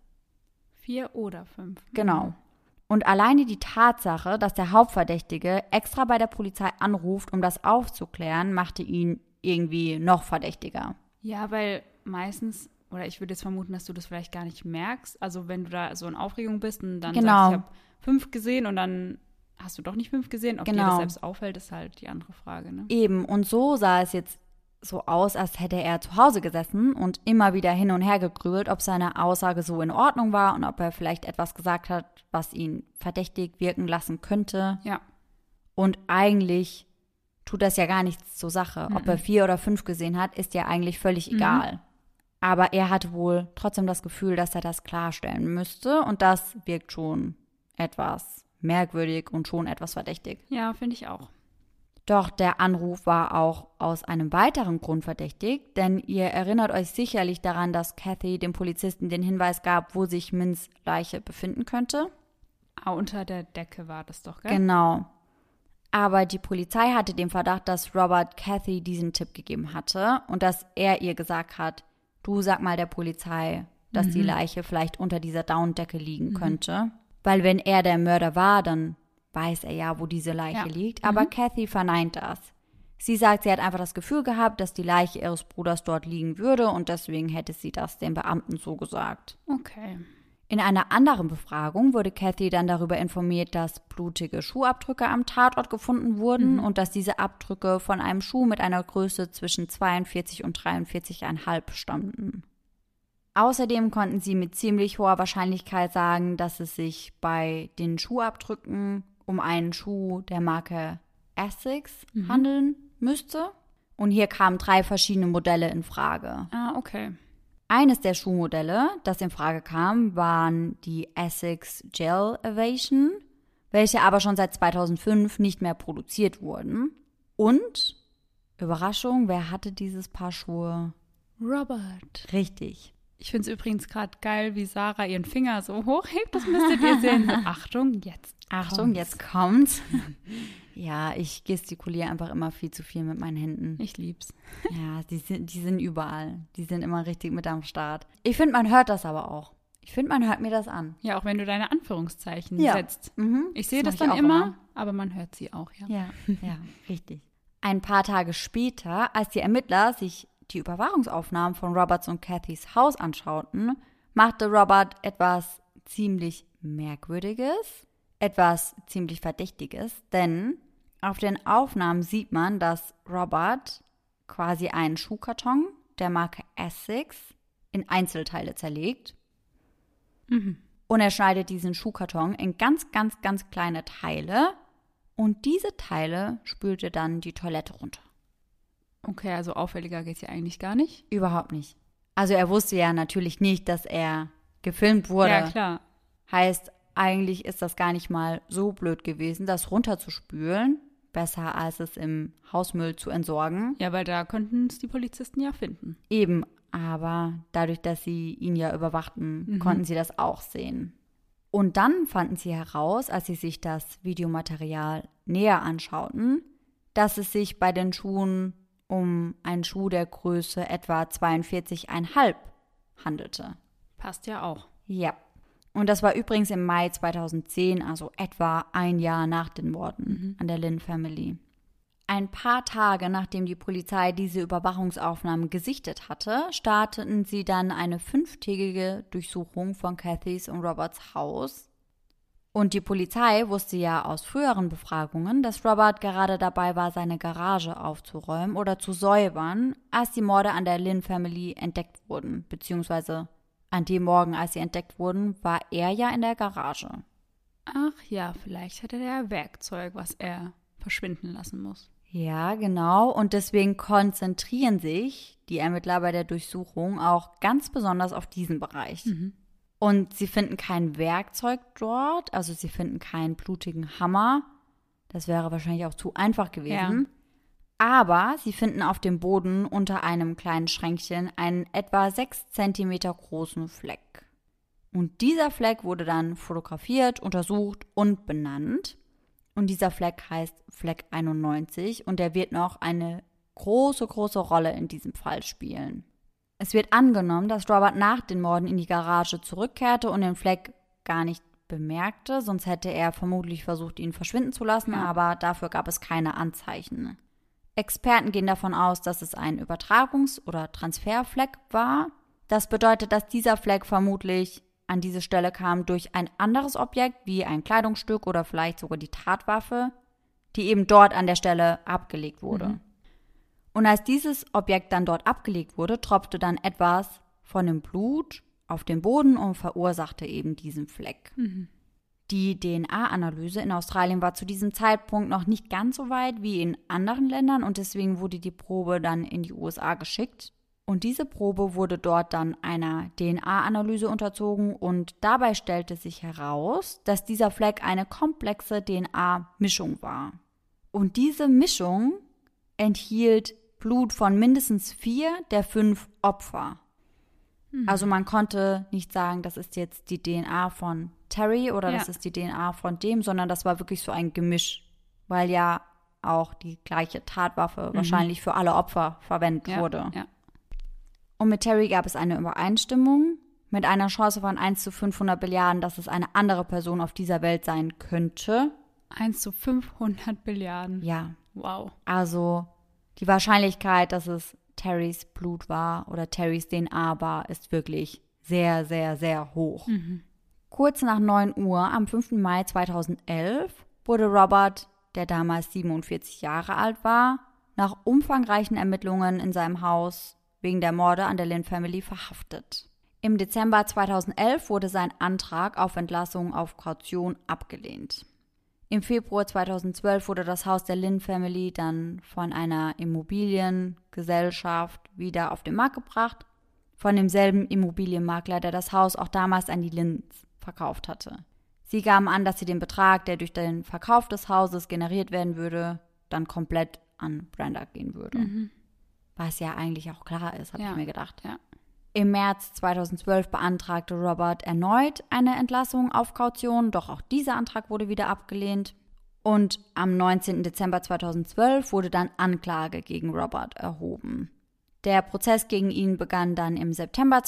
4 oder 5. Genau. Und alleine die Tatsache, dass der Hauptverdächtige extra bei der Polizei anruft, um das aufzuklären, machte ihn irgendwie noch verdächtiger. Ja, weil meistens, oder ich würde jetzt vermuten, dass du das vielleicht gar nicht merkst. Also wenn du da so in Aufregung bist und dann sagst, ich habe 5 gesehen und dann hast du doch nicht 5 gesehen. Ob dir das selbst auffällt, ist halt die andere Frage, ne? Eben, und so sah es jetzt so aus, als hätte er zu Hause gesessen und immer wieder hin und her gegrübelt, ob seine Aussage so in Ordnung war und ob er vielleicht etwas gesagt hat, was ihn verdächtig wirken lassen könnte. Ja. Und eigentlich tut das ja gar nichts zur Sache. Ob er 4 oder 5 gesehen hat, ist ja eigentlich völlig egal. Aber er hatte wohl trotzdem das Gefühl, dass er das klarstellen müsste und das wirkt schon etwas merkwürdig und schon etwas verdächtig. Ja, finde ich auch. Doch der Anruf war auch aus einem weiteren Grund verdächtig, denn ihr erinnert euch sicherlich daran, dass Kathy dem Polizisten den Hinweis gab, wo sich Minns Leiche befinden könnte. Ah, unter der Decke war das doch, gell? Genau. Aber die Polizei hatte den Verdacht, dass Robert Kathy diesen Tipp gegeben hatte und dass er ihr gesagt hat, du sag mal der Polizei, dass die Leiche vielleicht unter dieser Daunendecke liegen könnte. Weil wenn er der Mörder war, dann weiß er ja, wo diese Leiche liegt. Aber Kathy verneint das. Sie sagt, sie hat einfach das Gefühl gehabt, dass die Leiche ihres Bruders dort liegen würde und deswegen hätte sie das den Beamten so gesagt. Okay. In einer anderen Befragung wurde Kathy dann darüber informiert, dass blutige Schuhabdrücke am Tatort gefunden wurden und dass diese Abdrücke von einem Schuh mit einer Größe zwischen 42 und 43,5 stammten. Außerdem konnten sie mit ziemlich hoher Wahrscheinlichkeit sagen, dass es sich bei den Schuhabdrücken um einen Schuh der Marke Essex handeln müsste. Und hier kamen 3 verschiedene Modelle in Frage. Ah, okay. Eines der Schuhmodelle, das in Frage kam, waren die Essex Gel Evasion, welche aber schon seit 2005 nicht mehr produziert wurden. Und, Überraschung, wer hatte dieses Paar Schuhe? Robert. Richtig. Ich finde es übrigens gerade geil, wie Sarah ihren Finger so hochhebt. Das müsstet ihr sehen. So, Achtung, jetzt Achtung, jetzt kommt's. Ja, ich gestikuliere einfach immer viel zu viel mit meinen Händen. Ich lieb's. Ja, die sind überall. Die sind immer richtig mit am Start. Ich finde, man hört das aber auch. Ich finde, man hört mir das an. Ja, auch wenn du deine Anführungszeichen setzt. Ich sehe das mach dann ich auch immer, aber man hört sie auch, ja. Ja, richtig. Ein paar Tage später, als die Ermittler sich die Überwachungsaufnahmen von Roberts und Kathys Haus anschauten, machte Robert etwas ziemlich Merkwürdiges, etwas ziemlich Verdächtiges, denn auf den Aufnahmen sieht man, dass Robert quasi einen Schuhkarton der Marke Essex in Einzelteile zerlegt. Und er schneidet diesen Schuhkarton in ganz, ganz, ganz kleine Teile und diese Teile spült er dann die Toilette runter. Okay, also auffälliger geht's ja eigentlich gar nicht. Überhaupt nicht. Also er wusste ja natürlich nicht, dass er gefilmt wurde. Ja, klar. Heißt, eigentlich ist das gar nicht mal so blöd gewesen, das runterzuspülen. Besser als es im Hausmüll zu entsorgen. Ja, weil da könnten es die Polizisten ja finden. Eben, aber dadurch, dass sie ihn ja überwachten, konnten sie das auch sehen. Und dann fanden sie heraus, als sie sich das Videomaterial näher anschauten, dass es sich bei den Schuhen um einen Schuh der Größe etwa 42,5 handelte. Passt ja auch. Ja. Und das war übrigens im Mai 2010, also etwa ein Jahr nach den Morden an der Lynn Family. Ein paar Tage nachdem die Polizei diese Überwachungsaufnahmen gesichtet hatte, starteten sie dann eine 5-tägige Durchsuchung von Cathys und Roberts Haus. Und die Polizei wusste ja aus früheren Befragungen, dass Robert gerade dabei war, seine Garage aufzuräumen oder zu säubern, als die Morde an der Lynn Family entdeckt wurden, beziehungsweise an dem Morgen, als sie entdeckt wurden, war er ja in der Garage. Ach ja, vielleicht hatte er Werkzeug, was er verschwinden lassen muss. Ja, genau. Und deswegen konzentrieren sich die Ermittler bei der Durchsuchung auch ganz besonders auf diesen Bereich. Und sie finden kein Werkzeug dort, also sie finden keinen blutigen Hammer. Das wäre wahrscheinlich auch zu einfach gewesen. Ja. Aber sie finden auf dem Boden unter einem kleinen Schränkchen einen etwa 6 Zentimeter großen Fleck. Und dieser Fleck wurde dann fotografiert, untersucht und benannt. Und dieser Fleck heißt Fleck 91 und der wird noch eine große, große Rolle in diesem Fall spielen. Es wird angenommen, dass Robert nach den Morden in die Garage zurückkehrte und den Fleck gar nicht bemerkte, sonst hätte er vermutlich versucht, ihn verschwinden zu lassen, aber dafür gab es keine Anzeichen. Experten gehen davon aus, dass es ein Übertragungs- oder Transferfleck war. Das bedeutet, dass dieser Fleck vermutlich an diese Stelle kam durch ein anderes Objekt, wie ein Kleidungsstück oder vielleicht sogar die Tatwaffe, die eben dort an der Stelle abgelegt wurde. Und als dieses Objekt dann dort abgelegt wurde, tropfte dann etwas von dem Blut auf den Boden und verursachte eben diesen Fleck. Die DNA-Analyse in Australien war zu diesem Zeitpunkt noch nicht ganz so weit wie in anderen Ländern und deswegen wurde die Probe dann in die USA geschickt. Und diese Probe wurde dort dann einer DNA-Analyse unterzogen und dabei stellte sich heraus, dass dieser Fleck eine komplexe DNA-Mischung war. Und diese Mischung enthielt Blut von mindestens 4 der 5 Opfer. Also man konnte nicht sagen, das ist jetzt die DNA von Terry oder das ist die DNA von dem, sondern das war wirklich so ein Gemisch, weil ja auch die gleiche Tatwaffe wahrscheinlich für alle Opfer verwendet wurde. Ja. Und mit Terry gab es eine Übereinstimmung mit einer Chance von 1 zu 500 Billiarden, dass es eine andere Person auf dieser Welt sein könnte. 1 zu 500 Billiarden. Ja. Wow. Also die Wahrscheinlichkeit, dass es Terrys Blut war oder Terrys DNA war, ist wirklich sehr, sehr, sehr hoch. Kurz nach 9 Uhr am 5. Mai 2011 wurde Robert, der damals 47 Jahre alt war, nach umfangreichen Ermittlungen in seinem Haus wegen der Morde an der Lynn Family verhaftet. Im Dezember 2011 wurde sein Antrag auf Entlassung auf Kaution abgelehnt. Im Februar 2012 wurde das Haus der Lynn Family dann von einer Immobiliengesellschaft wieder auf den Markt gebracht, von demselben Immobilienmakler, der das Haus auch damals an die Lynns verkauft hatte. Sie gaben an, dass sie den Betrag, der durch den Verkauf des Hauses generiert werden würde, dann komplett an Brenda gehen würde. Was ja eigentlich auch klar ist, habe ich mir gedacht. Ja. Im März 2012 beantragte Robert erneut eine Entlassung auf Kaution, doch auch dieser Antrag wurde wieder abgelehnt. Und am 19. Dezember 2012 wurde dann Anklage gegen Robert erhoben. Der Prozess gegen ihn begann dann im September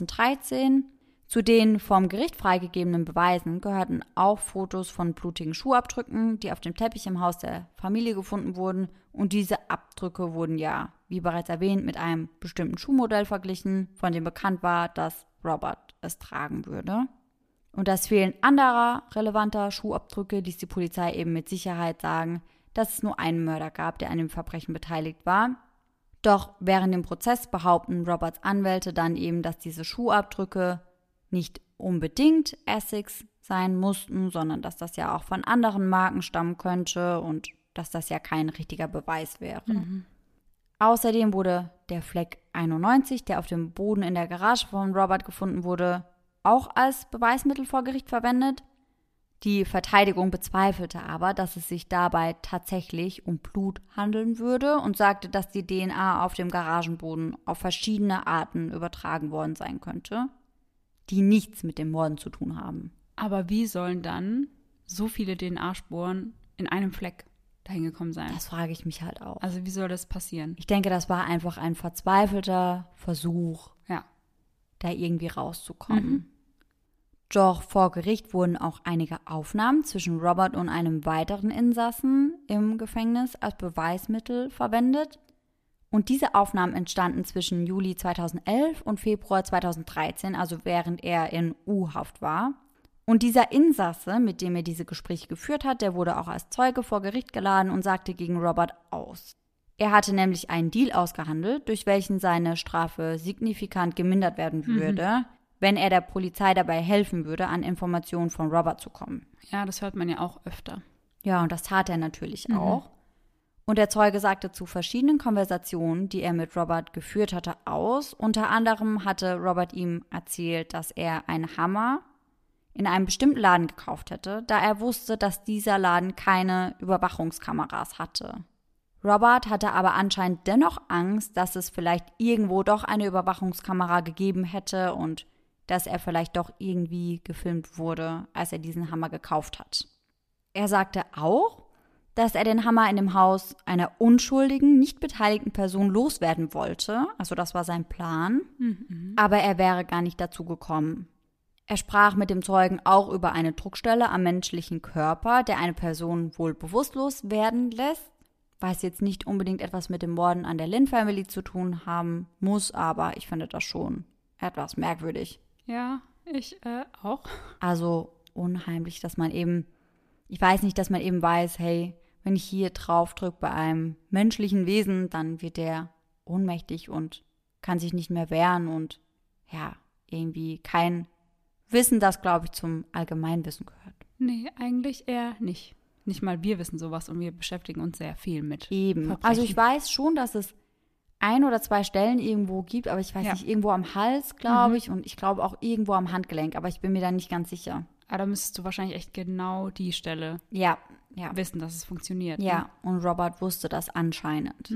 2013. Zu den vom Gericht freigegebenen Beweisen gehörten auch Fotos von blutigen Schuhabdrücken, die auf dem Teppich im Haus der Familie gefunden wurden. Und diese Abdrücke wurden ja, wie bereits erwähnt, mit einem bestimmten Schuhmodell verglichen, von dem bekannt war, dass Robert es tragen würde. Und das Fehlen anderer relevanter Schuhabdrücke ließ die Polizei eben mit Sicherheit sagen, dass es nur einen Mörder gab, der an dem Verbrechen beteiligt war. Doch während dem Prozess behaupten Roberts Anwälte dann eben, dass diese Schuhabdrücke nicht unbedingt Essex sein mussten, sondern dass das ja auch von anderen Marken stammen könnte und dass das ja kein richtiger Beweis wäre. Außerdem wurde der Fleck 91, der auf dem Boden in der Garage von Robert gefunden wurde, auch als Beweismittel vor Gericht verwendet. Die Verteidigung bezweifelte aber, dass es sich dabei tatsächlich um Blut handeln würde und sagte, dass die DNA auf dem Garagenboden auf verschiedene Arten übertragen worden sein könnte, die nichts mit dem Morden zu tun haben. Aber wie sollen dann so viele DNA-Spuren in einem Fleck dahin gekommen sein? Das frage ich mich halt auch. Also wie soll das passieren? Ich denke, das war einfach ein verzweifelter Versuch, Ja. da irgendwie rauszukommen. Doch vor Gericht wurden auch einige Aufnahmen zwischen Robert und einem weiteren Insassen im Gefängnis als Beweismittel verwendet. Und diese Aufnahmen entstanden zwischen Juli 2011 und Februar 2013, also während er in U-Haft war. Und dieser Insasse, mit dem er diese Gespräche geführt hat, der wurde auch als Zeuge vor Gericht geladen und sagte gegen Robert aus. Er hatte nämlich einen Deal ausgehandelt, durch welchen seine Strafe signifikant gemindert werden würde, wenn er der Polizei dabei helfen würde, an Informationen von Robert zu kommen. Ja, das hört man ja auch öfter. Ja, und das tat er natürlich auch. Und der Zeuge sagte zu verschiedenen Konversationen, die er mit Robert geführt hatte, aus. Unter anderem hatte Robert ihm erzählt, dass er einen Hammer in einem bestimmten Laden gekauft hätte, da er wusste, dass dieser Laden keine Überwachungskameras hatte. Robert hatte aber anscheinend dennoch Angst, dass es vielleicht irgendwo doch eine Überwachungskamera gegeben hätte und dass er vielleicht doch irgendwie gefilmt wurde, als er diesen Hammer gekauft hat. Er sagte auch, dass er den Hammer in dem Haus einer unschuldigen, nicht beteiligten Person loswerden wollte. Also das war sein Plan. Aber er wäre gar nicht dazu gekommen. Er sprach mit dem Zeugen auch über eine Druckstelle am menschlichen Körper, der eine Person wohl bewusstlos werden lässt. Was jetzt nicht unbedingt etwas mit dem Morden an der Lynn Family zu tun haben muss, aber ich finde das schon etwas merkwürdig. Ja, ich auch. Also unheimlich, dass man eben, ich weiß nicht, dass man eben weiß, hey, wenn ich hier drauf drücke bei einem menschlichen Wesen, dann wird der ohnmächtig und kann sich nicht mehr wehren und ja, irgendwie kein Wissen, das, glaube ich, zum Allgemeinwissen gehört. Nee, eigentlich eher nicht. Nicht mal wir wissen sowas und wir beschäftigen uns sehr viel mit Eben. Verbrechen. Also ich weiß schon, dass es 1 oder 2 Stellen irgendwo gibt, aber ich weiß nicht, irgendwo am Hals, glaube ich, und ich glaube auch irgendwo am Handgelenk, aber ich bin mir da nicht ganz sicher. Aber da müsstest du wahrscheinlich echt genau die Stelle Ja. wissen, dass es funktioniert. Ja, Ne? und Robert wusste das anscheinend.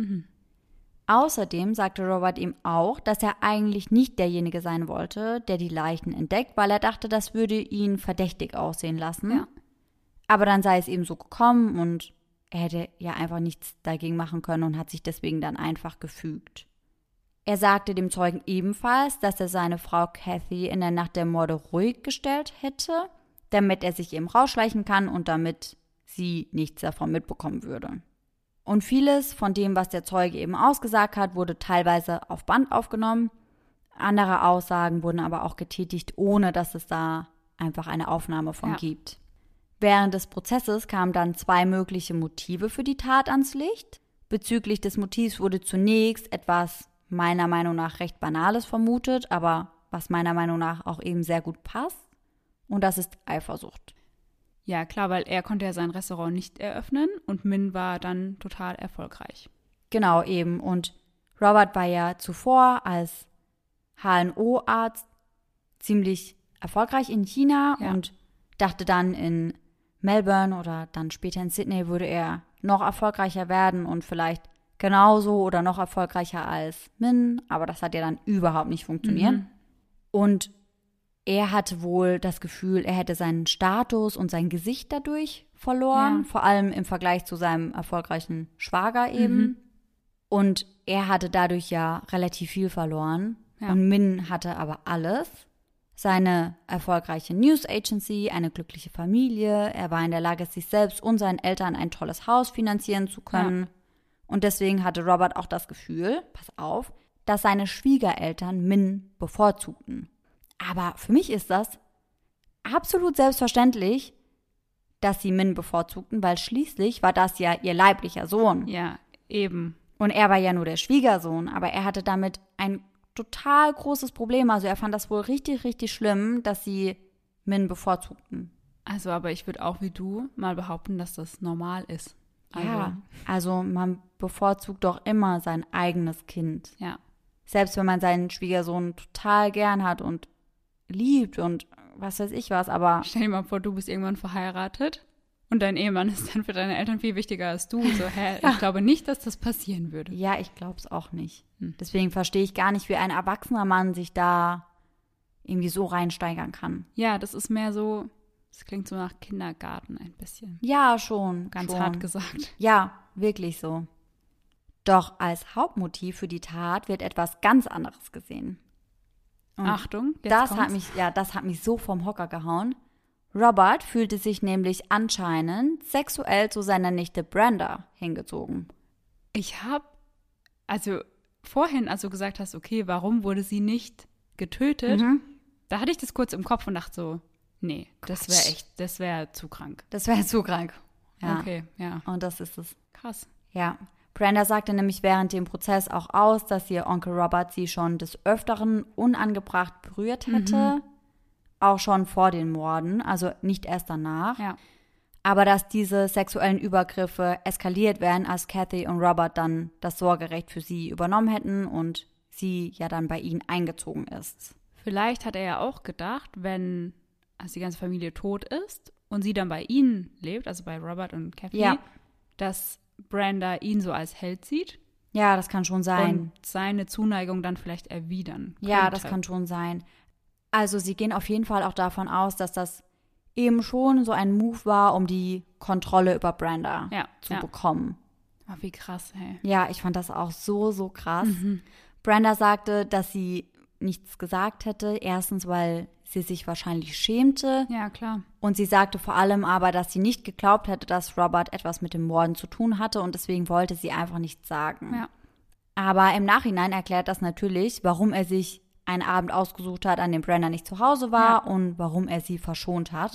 Außerdem sagte Robert ihm auch, dass er eigentlich nicht derjenige sein wollte, der die Leichen entdeckt, weil er dachte, das würde ihn verdächtig aussehen lassen. Ja. Aber dann sei es eben so gekommen und er hätte ja einfach nichts dagegen machen können und hat sich deswegen dann einfach gefügt. Er sagte dem Zeugen ebenfalls, dass er seine Frau Kathy in der Nacht der Morde ruhig gestellt hätte, damit er sich eben rausschleichen kann und damit sie nichts davon mitbekommen würde. Und vieles von dem, was der Zeuge eben ausgesagt hat, wurde teilweise auf Band aufgenommen. Andere Aussagen wurden aber auch getätigt, ohne dass es da einfach eine Aufnahme von gibt. Während des Prozesses kamen dann 2 mögliche Motive für die Tat ans Licht. Bezüglich des Motivs wurde zunächst etwas meiner Meinung nach recht Banales vermutet, aber was meiner Meinung nach auch eben sehr gut passt. Und das ist Eifersucht. Ja, klar, weil er konnte ja sein Restaurant nicht eröffnen und Min war dann total erfolgreich. Genau, eben. Und Robert war ja zuvor als HNO-Arzt ziemlich erfolgreich in China und dachte dann in Melbourne oder dann später in Sydney würde er noch erfolgreicher werden und vielleicht genauso oder noch erfolgreicher als Min, aber das hat ja dann überhaupt nicht funktioniert. Und er hatte wohl das Gefühl, er hätte seinen Status und sein Gesicht dadurch verloren, vor allem im Vergleich zu seinem erfolgreichen Schwager eben. Und er hatte dadurch ja relativ viel verloren und Min hatte aber alles. Seine erfolgreiche News Agency, eine glückliche Familie, er war in der Lage, sich selbst und seinen Eltern ein tolles Haus finanzieren zu können. Und deswegen hatte Robert auch das Gefühl, pass auf, dass seine Schwiegereltern Min bevorzugten. Aber für mich ist das absolut selbstverständlich, dass sie Min bevorzugten, weil schließlich war das ja ihr leiblicher Sohn. Ja, eben. Und er war ja nur der Schwiegersohn, aber er hatte damit ein total großes Problem. Also er fand das wohl richtig, richtig schlimm, dass sie Min bevorzugten. Also, aber ich würde auch wie du mal behaupten, dass das normal ist. Ja, also man bevorzugt doch immer sein eigenes Kind. Ja. Selbst wenn man seinen Schwiegersohn total gern hat und liebt und was weiß ich was, aber Stell dir mal vor, du bist irgendwann verheiratet und dein Ehemann ist dann für deine Eltern viel wichtiger als du. So, ich glaube nicht, dass das passieren würde. ja, ich glaube es auch nicht. Deswegen verstehe ich gar nicht, wie ein erwachsener Mann sich da irgendwie so reinsteigern kann. Ja, das ist mehr so, das klingt so nach Kindergarten ein bisschen. Ja, schon. Ganz schon. hart gesagt. Ja, wirklich so. Doch als Hauptmotiv für die Tat wird etwas ganz anderes gesehen. Und Achtung, jetzt das kommt's. das hat mich so vom Hocker gehauen. Robert fühlte sich nämlich anscheinend sexuell zu seiner Nichte Brenda hingezogen. Ich habe, also vorhin, als du gesagt hast, okay, warum wurde sie nicht getötet, da hatte ich das kurz im Kopf und dachte so, nee, das wäre zu krank. Das wäre zu krank. Ja. Okay, ja. Und das ist es. Krass. Ja. Brenda sagte nämlich während dem Prozess auch aus, dass ihr Onkel Robert sie schon des Öfteren unangebracht berührt hätte. Auch schon vor den Morden, also nicht erst danach. Ja. Aber dass diese sexuellen Übergriffe eskaliert wären, als Kathy und Robert dann das Sorgerecht für sie übernommen hätten und sie ja dann bei ihnen eingezogen ist. Vielleicht hat er ja auch gedacht, wenn als die ganze Familie tot ist und sie dann bei ihnen lebt, also bei Robert und Kathy, Ja. dass Brenda ihn so als Held sieht Ja, das kann schon sein. und seine Zuneigung dann vielleicht erwidern könnte. Ja, das kann schon sein. Also sie gehen auf jeden Fall auch davon aus, dass das eben schon so ein Move war, um die Kontrolle über Brenda zu bekommen. Oh, wie krass, hey. Ja, ich fand das auch so, so krass. Brenda sagte, dass sie nichts gesagt hätte. Erstens, weil sie sich wahrscheinlich schämte. Ja, klar. Und sie sagte vor allem aber, dass sie nicht geglaubt hätte, dass Robert etwas mit dem Morden zu tun hatte und deswegen wollte sie einfach nichts sagen. Ja. Aber im Nachhinein erklärt das natürlich, warum er sich einen Abend ausgesucht hat, an dem Brenda nicht zu Hause war und warum er sie verschont hat.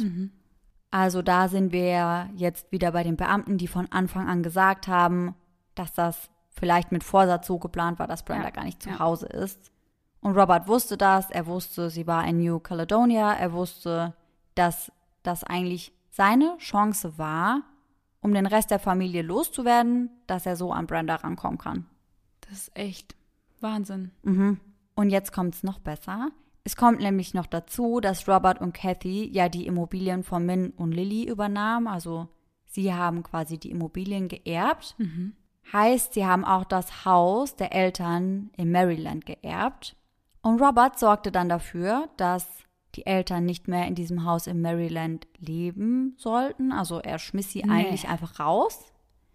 Also da sind wir jetzt wieder bei den Beamten, die von Anfang an gesagt haben, dass das vielleicht mit Vorsatz so geplant war, dass Brenda gar nicht zu Hause ist. Und Robert wusste das, er wusste, sie war in New Caledonia, er wusste, dass das eigentlich seine Chance war, um den Rest der Familie loszuwerden, dass er so an Brenda rankommen kann. Das ist echt Wahnsinn. Und jetzt kommt es noch besser. Es kommt nämlich noch dazu, dass Robert und Kathy ja die Immobilien von Min und Lily übernahmen. Also sie haben quasi die Immobilien geerbt. Heißt, sie haben auch das Haus der Eltern in Maryland geerbt. Und Robert sorgte dann dafür, dass die Eltern nicht mehr in diesem Haus in Maryland leben sollten. Also er schmiss sie eigentlich einfach raus.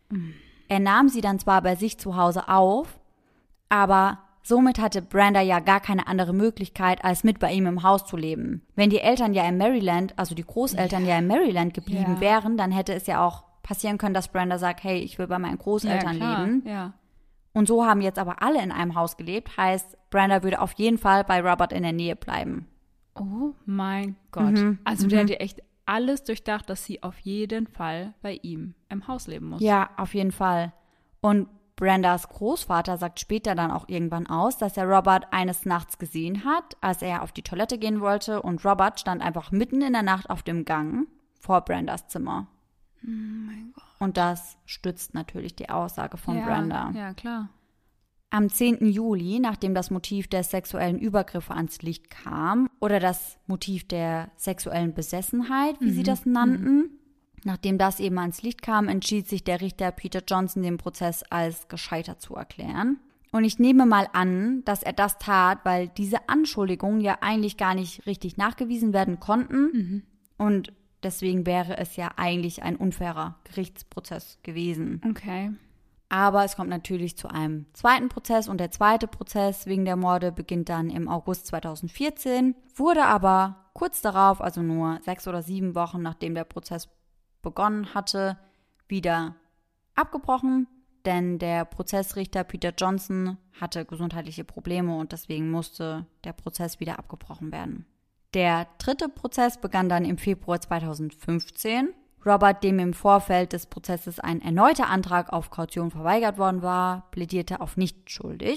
Er nahm sie dann zwar bei sich zu Hause auf, aber somit hatte Brenda ja gar keine andere Möglichkeit, als mit bei ihm im Haus zu leben. Wenn die Eltern ja in Maryland, also die Großeltern ja in Maryland geblieben wären, dann hätte es ja auch passieren können, dass Brenda sagt, hey, ich will bei meinen Großeltern leben. Ja. Und so haben jetzt aber alle in einem Haus gelebt, heißt, Brenda würde auf jeden Fall bei Robert in der Nähe bleiben. Oh mein Gott. Also der hat ja echt alles durchdacht, dass sie auf jeden Fall bei ihm im Haus leben muss. Ja, auf jeden Fall. Und Brendas Großvater sagt später dann auch irgendwann aus, dass er Robert eines Nachts gesehen hat, als er auf die Toilette gehen wollte und Robert stand einfach mitten in der Nacht auf dem Gang vor Brendas Zimmer. Oh mein Gott. Und das stützt natürlich die Aussage von Brenda. Ja, klar. Am 10. Juli, nachdem das Motiv der sexuellen Übergriffe ans Licht kam oder das Motiv der sexuellen Besessenheit, wie sie das nannten, nachdem das eben ans Licht kam, entschied sich der Richter Peter Johnson, den Prozess als gescheitert zu erklären. Und ich nehme mal an, dass er das tat, weil diese Anschuldigungen ja eigentlich gar nicht richtig nachgewiesen werden konnten. Und deswegen wäre es ja eigentlich ein unfairer Gerichtsprozess gewesen. Okay. Aber es kommt natürlich zu einem zweiten Prozess und der zweite Prozess wegen der Morde beginnt dann im August 2014, wurde aber kurz darauf, also nur 6 oder 7 Wochen nachdem der Prozess begonnen hatte, wieder abgebrochen, denn der Prozessrichter Peter Johnson hatte gesundheitliche Probleme und deswegen musste der Prozess wieder abgebrochen werden. Der dritte Prozess begann dann im Februar 2015. Robert, dem im Vorfeld des Prozesses ein erneuter Antrag auf Kaution verweigert worden war, plädierte auf nicht schuldig.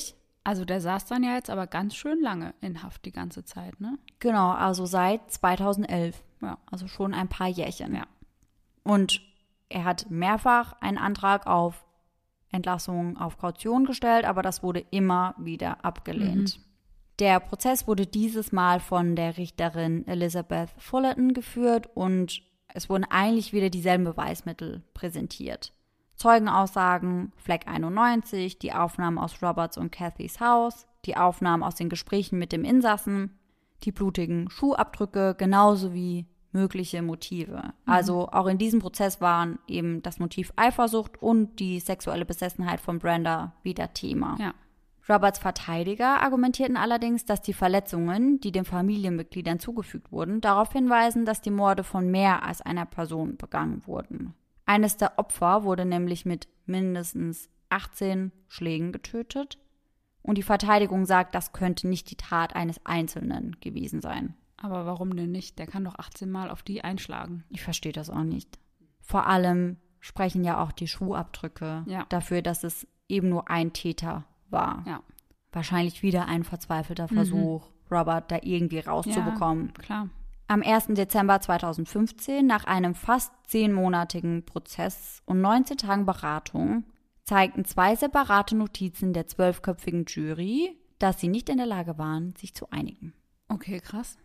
Also der saß dann ja jetzt aber ganz schön lange in Haft die ganze Zeit, ne? Genau, also seit 2011. Ja. Also schon ein paar Jährchen. Ja. Und er hat mehrfach einen Antrag auf Entlassung auf Kaution gestellt, aber das wurde immer wieder abgelehnt. Der Prozess wurde dieses Mal von der Richterin Elizabeth Fullerton geführt und es wurden eigentlich wieder dieselben Beweismittel präsentiert. Zeugenaussagen, Fleck 91, die Aufnahmen aus Roberts und Cathys Haus, die Aufnahmen aus den Gesprächen mit dem Insassen, die blutigen Schuhabdrücke, genauso wie mögliche Motive. Also auch in diesem Prozess waren eben das Motiv Eifersucht und die sexuelle Besessenheit von Brenda wieder Thema. Ja. Roberts Verteidiger argumentierten allerdings, dass die Verletzungen, die den Familienmitgliedern zugefügt wurden, darauf hinweisen, dass die Morde von mehr als einer Person begangen wurden. Eines der Opfer wurde nämlich mit mindestens 18 Schlägen getötet und die Verteidigung sagt, das könnte nicht die Tat eines Einzelnen gewesen sein. Aber warum denn nicht? Der kann doch 18 Mal auf die einschlagen. Ich verstehe das auch nicht. Vor allem sprechen ja auch die Schuhabdrücke dafür, dass es eben nur ein Täter war. Ja. Wahrscheinlich wieder ein verzweifelter Versuch, Robert da irgendwie rauszubekommen. Ja, klar. Am 1. Dezember 2015, nach einem fast 10-monatigen Prozess und 19 Tagen Beratung, zeigten 2 separate Notizen der 12-köpfigen Jury, dass sie nicht in der Lage waren, sich zu einigen. Okay, krass.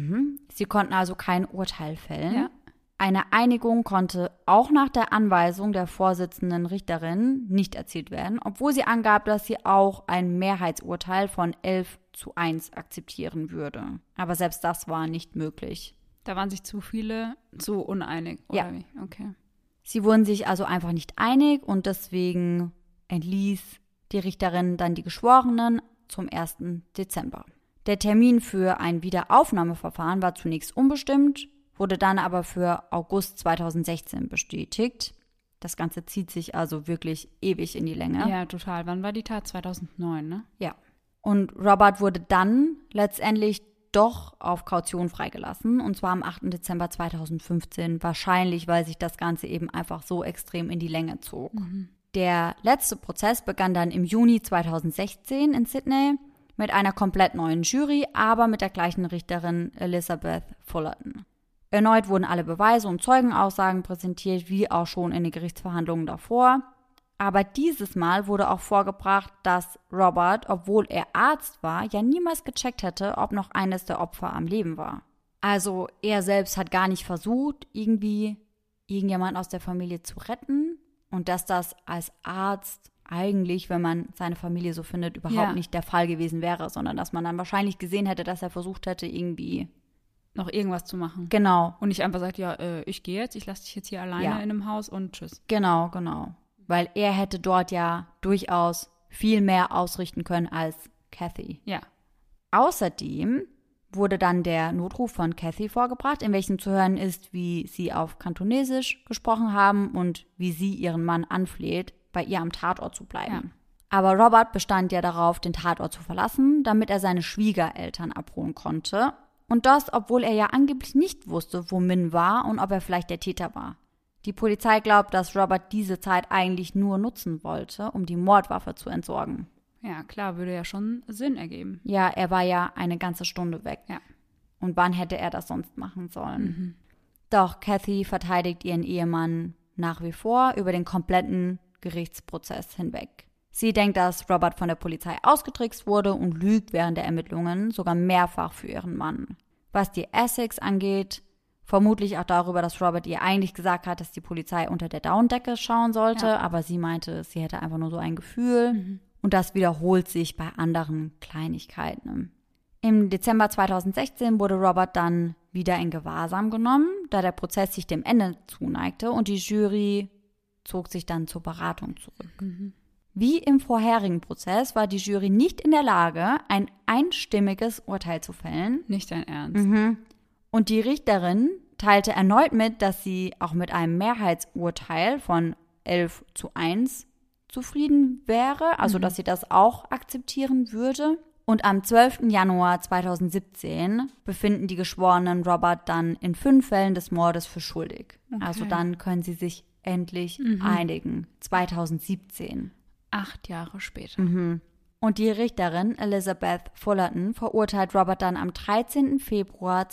Sie konnten also kein Urteil fällen. Ja. Eine Einigung konnte auch nach der Anweisung der vorsitzenden Richterin nicht erzielt werden, obwohl sie angab, dass sie auch ein Mehrheitsurteil von 11:1 akzeptieren würde. Aber selbst das war nicht möglich. Da waren sich zu viele zu uneinig, oder Ja. wie? Okay. Sie wurden sich also einfach nicht einig und deswegen entließ die Richterin dann die Geschworenen zum 1. Dezember. Der Termin für ein Wiederaufnahmeverfahren war zunächst unbestimmt, wurde dann aber für August 2016 bestätigt. Das Ganze zieht sich also wirklich ewig in die Länge. Ja, total. Wann war die Tat? 2009, ne? Ja. Und Robert wurde dann letztendlich doch auf Kaution freigelassen, und zwar am 8. Dezember 2015, wahrscheinlich, weil sich das Ganze eben einfach so extrem in die Länge zog. Der letzte Prozess begann dann im Juni 2016 in Sydney mit einer komplett neuen Jury, aber mit der gleichen Richterin Elizabeth Fullerton. Erneut wurden alle Beweise und Zeugenaussagen präsentiert, wie auch schon in den Gerichtsverhandlungen davor. Aber dieses Mal wurde auch vorgebracht, dass Robert, obwohl er Arzt war, ja niemals gecheckt hätte, ob noch eines der Opfer am Leben war. Also er selbst hat gar nicht versucht, irgendwie irgendjemand aus der Familie zu retten. Und dass das als Arzt eigentlich, wenn man seine Familie so findet, überhaupt nicht der Fall gewesen wäre, sondern dass man dann wahrscheinlich gesehen hätte, dass er versucht hätte, irgendwie noch irgendwas zu machen. Genau. Und nicht einfach sagt, ja, ich gehe jetzt, ich lasse dich jetzt hier alleine in einem Haus und tschüss. Genau. Weil er hätte dort ja durchaus viel mehr ausrichten können als Cathy. Ja. Außerdem wurde dann der Notruf von Cathy vorgebracht, in welchem zu hören ist, wie sie auf Kantonesisch gesprochen haben und wie sie ihren Mann anfleht, bei ihr am Tatort zu bleiben. Ja. Aber Robert bestand ja darauf, den Tatort zu verlassen, damit er seine Schwiegereltern abholen konnte. Und das, obwohl er ja angeblich nicht wusste, wo Min war und ob er vielleicht der Täter war. Die Polizei glaubt, dass Robert diese Zeit eigentlich nur nutzen wollte, um die Mordwaffe zu entsorgen. Ja, klar, würde ja schon Sinn ergeben. Ja, er war ja eine ganze Stunde weg. Ja. Und wann hätte er das sonst machen sollen? Doch Cathy verteidigt ihren Ehemann nach wie vor über den kompletten Gerichtsprozess hinweg. Sie denkt, dass Robert von der Polizei ausgetrickst wurde und lügt während der Ermittlungen sogar mehrfach für ihren Mann. Was die Essex angeht, vermutlich auch darüber, dass Robert ihr eigentlich gesagt hat, dass die Polizei unter der Daunendecke schauen sollte, aber sie meinte, sie hätte einfach nur so ein Gefühl. Und das wiederholt sich bei anderen Kleinigkeiten. Im Dezember 2016 wurde Robert dann wieder in Gewahrsam genommen, da der Prozess sich dem Ende zuneigte und die Jury zog sich dann zur Beratung zurück. Wie im vorherigen Prozess war die Jury nicht in der Lage, ein einstimmiges Urteil zu fällen. Nicht dein Ernst. Und die Richterin teilte erneut mit, dass sie auch mit einem Mehrheitsurteil von 11:1 zufrieden wäre, also dass sie das auch akzeptieren würde. Und am 12. Januar 2017 befinden die Geschworenen Robert dann in 5 Fällen des Mordes für schuldig. Okay. Also dann können sie sich endlich einigen. 2017. 8 Jahre später. Und die Richterin Elizabeth Fullerton verurteilt Robert dann am 13. Februar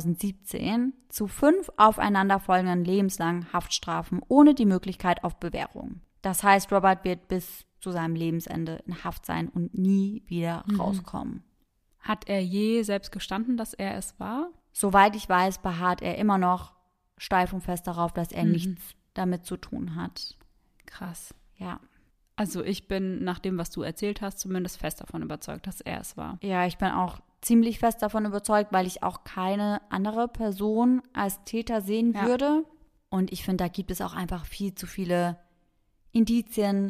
2017 zu 5 aufeinanderfolgenden lebenslangen Haftstrafen ohne die Möglichkeit auf Bewährung. Das heißt, Robert wird bis zu seinem Lebensende in Haft sein und nie wieder rauskommen. Hat er je selbst gestanden, dass er es war? Soweit ich weiß, beharrt er immer noch steif und fest darauf, dass er nichts damit zu tun hat. Krass. Ja. Also ich bin, nach dem, was du erzählt hast, zumindest fest davon überzeugt, dass er es war. Ja, ich bin auch ziemlich fest davon überzeugt, weil ich auch keine andere Person als Täter sehen würde. Und ich finde, da gibt es auch einfach viel zu viele Indizien,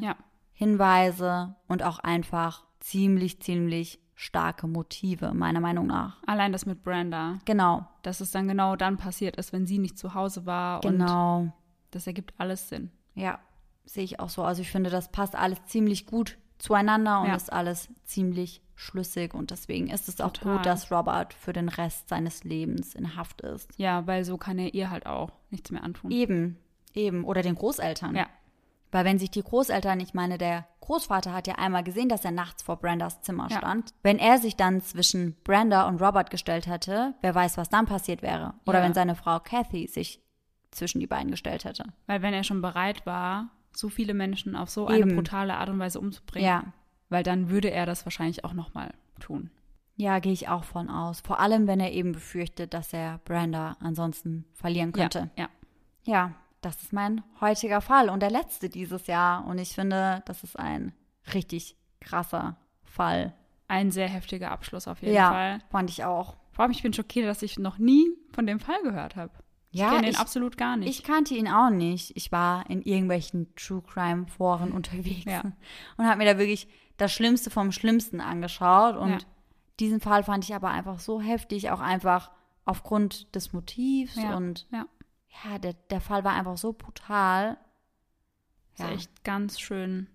Hinweise und auch einfach ziemlich starke Motive, meiner Meinung nach. Allein das mit Brenda. Genau. Dass es dann genau dann passiert ist, wenn sie nicht zu Hause war. Genau. Und das ergibt alles Sinn. Ja, sehe ich auch so. Also ich finde, das passt alles ziemlich gut zueinander und ist alles ziemlich schlüssig. Und deswegen ist es auch gut, dass Robert für den Rest seines Lebens in Haft ist. Ja, weil so kann er ihr halt auch nichts mehr antun. Eben. Oder den Großeltern. Ja. Weil wenn sich die Großeltern, ich meine, der Großvater hat ja einmal gesehen, dass er nachts vor Brendas Zimmer stand. Wenn er sich dann zwischen Brenda und Robert gestellt hätte, wer weiß, was dann passiert wäre. Oder wenn seine Frau Kathy sich zwischen die beiden gestellt hätte. Weil wenn er schon bereit war, so viele Menschen auf so eine brutale Art und Weise umzubringen, weil dann würde er das wahrscheinlich auch nochmal tun. Ja, gehe ich auch von aus. Vor allem, wenn er eben befürchtet, dass er Brenda ansonsten verlieren könnte. Ja, das ist mein heutiger Fall und der letzte dieses Jahr. Und ich finde, das ist ein richtig krasser Fall. Ein sehr heftiger Abschluss auf jeden Fall. Ja, fand ich auch. Vor allem, ich bin schockiert, dass ich noch nie von dem Fall gehört habe. Ich kenne ihn absolut gar nicht. Ich kannte ihn auch nicht. Ich war in irgendwelchen True-Crime-Foren unterwegs und habe mir da wirklich das Schlimmste vom Schlimmsten angeschaut. Und diesen Fall fand ich aber einfach so heftig, auch einfach aufgrund des Motivs. Und der Fall war einfach so brutal. Das ist echt ganz schön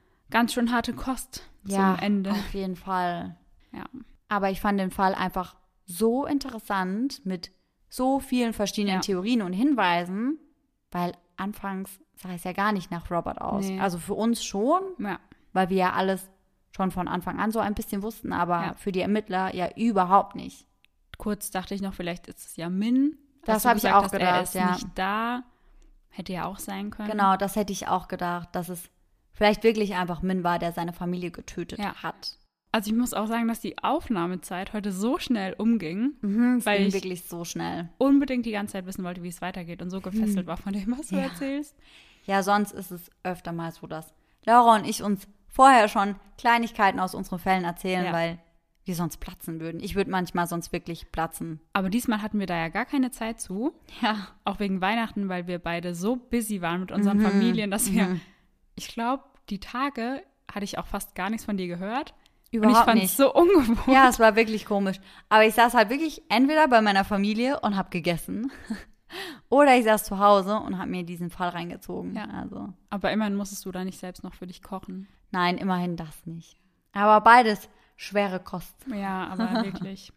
harte Kost zum Ende. Auf jeden Fall. Ja. Aber ich fand den Fall einfach so interessant mit so vielen verschiedenen Theorien und Hinweisen, weil anfangs sah es ja gar nicht nach Robert aus. Nee. Also für uns schon, weil wir ja alles schon von Anfang an so ein bisschen wussten, aber für die Ermittler ja überhaupt nicht. Kurz dachte ich noch, vielleicht ist es ja Min. Das habe ich auch gedacht, er ist nicht da. Hätte ja auch sein können. Genau, das hätte ich auch gedacht, dass es vielleicht wirklich einfach Min war, der seine Familie getötet hat. Also ich muss auch sagen, dass die Aufnahmezeit heute so schnell umging, weil ich wirklich so schnell unbedingt die ganze Zeit wissen wollte, wie es weitergeht und so gefesselt war von dem, was du erzählst. Ja, sonst ist es öfter mal so, dass Laura und ich uns vorher schon Kleinigkeiten aus unseren Fällen erzählen, weil wir sonst platzen würden. Ich würde manchmal sonst wirklich platzen. Aber diesmal hatten wir da ja gar keine Zeit zu. Ja. Auch wegen Weihnachten, weil wir beide so busy waren mit unseren Familien, dass wir, ich glaube, die Tage hatte ich auch fast gar nichts von dir gehört. Überhaupt und ich fand nicht. es so ungewohnt. Ja, es war wirklich komisch. Aber ich saß halt wirklich entweder bei meiner Familie und habe gegessen oder ich saß zu Hause und habe mir diesen Fall reingezogen. Ja. Also. Aber immerhin musstest du da nicht selbst noch für dich kochen. Nein, immerhin das nicht. Aber beides schwere Kost. Ja, aber wirklich.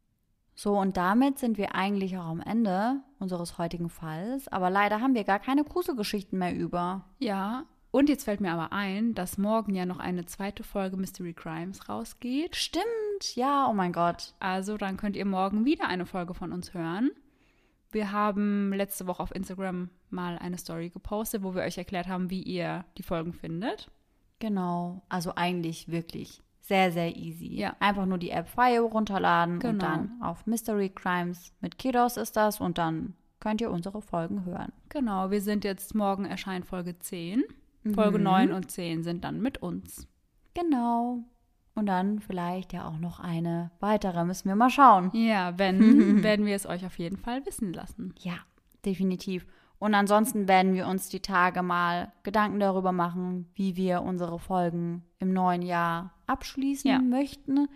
So, und damit sind wir eigentlich auch am Ende unseres heutigen Falls. Aber leider haben wir gar keine Gruselgeschichten mehr über. Ja, und jetzt fällt mir aber ein, dass morgen ja noch eine zweite Folge Mystery Crimes rausgeht. Stimmt, ja, oh mein Gott. Also dann könnt ihr morgen wieder eine Folge von uns hören. Wir haben letzte Woche auf Instagram mal eine Story gepostet, wo wir euch erklärt haben, wie ihr die Folgen findet. Genau, also eigentlich wirklich sehr, sehr easy. Ja. Einfach nur die App Fire runterladen und dann auf Mystery Crimes mit Kiddos ist das und dann könnt ihr unsere Folgen hören. Genau, wir sind jetzt, morgen erscheint Folge 10. Folge 9 und 10 sind dann mit uns. Genau. Und dann vielleicht ja auch noch eine weitere, müssen wir mal schauen. Ja, wenn, werden wir es euch auf jeden Fall wissen lassen. Ja, definitiv. Und ansonsten werden wir uns die Tage mal Gedanken darüber machen, wie wir unsere Folgen im neuen Jahr abschließen möchten.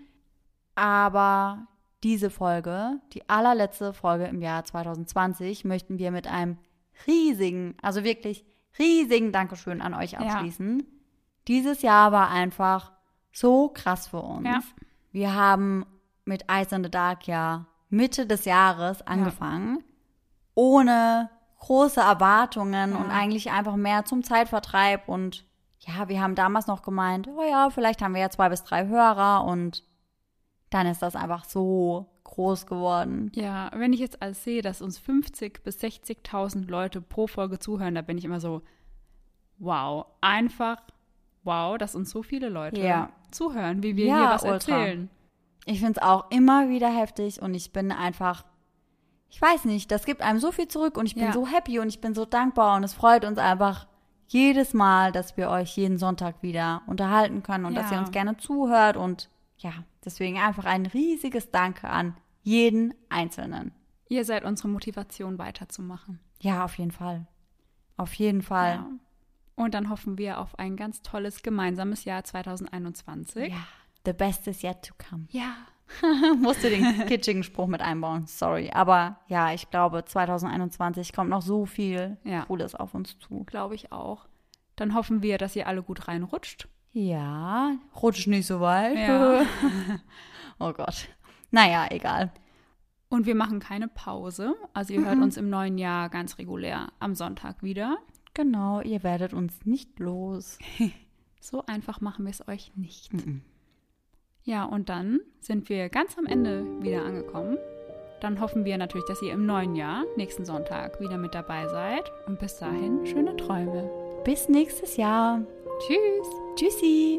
Aber diese Folge, die allerletzte Folge im Jahr 2020, möchten wir mit einem riesigen, also wirklich riesigen Dankeschön an euch abschließen. Ja. Dieses Jahr war einfach so krass für uns. Ja. Wir haben mit Eyes in the Dark ja Mitte des Jahres angefangen, ohne große Erwartungen und eigentlich einfach mehr zum Zeitvertreib und ja, wir haben damals noch gemeint, oh ja, vielleicht haben wir ja 2 bis 3 Hörer und dann ist das einfach so groß geworden. Ja, wenn ich jetzt alles sehe, dass uns 50.000 bis 60.000 Leute pro Folge zuhören, da bin ich immer so, wow, einfach wow, dass uns so viele Leute zuhören, wie wir hier was erzählen. Ich finde es auch immer wieder heftig und ich bin einfach, ich weiß nicht, das gibt einem so viel zurück und ich bin so happy und ich bin so dankbar und es freut uns einfach jedes Mal, dass wir euch jeden Sonntag wieder unterhalten können und dass ihr uns gerne zuhört und ja, deswegen einfach ein riesiges Danke an jeden Einzelnen. Ihr seid unsere Motivation, weiterzumachen. Ja, auf jeden Fall. Auf jeden Fall. Ja. Und dann hoffen wir auf ein ganz tolles gemeinsames Jahr 2021. Ja, the best is yet to come. Ja. Musste den kitschigen Spruch mit einbauen, sorry. Aber ja, ich glaube, 2021 kommt noch so viel Cooles auf uns zu. Glaube ich auch. Dann hoffen wir, dass ihr alle gut reinrutscht. Ja, rutscht nicht so weit. Ja. Oh Gott. Naja, egal. Und wir machen keine Pause. Also ihr hört uns im neuen Jahr ganz regulär am Sonntag wieder. Genau, ihr werdet uns nicht los. So einfach machen wir es euch nicht. Ja, und dann sind wir ganz am Ende wieder angekommen. Dann hoffen wir natürlich, dass ihr im neuen Jahr, nächsten Sonntag, wieder mit dabei seid. Und bis dahin, schöne Träume. Bis nächstes Jahr. Tschüss. Tschüssi.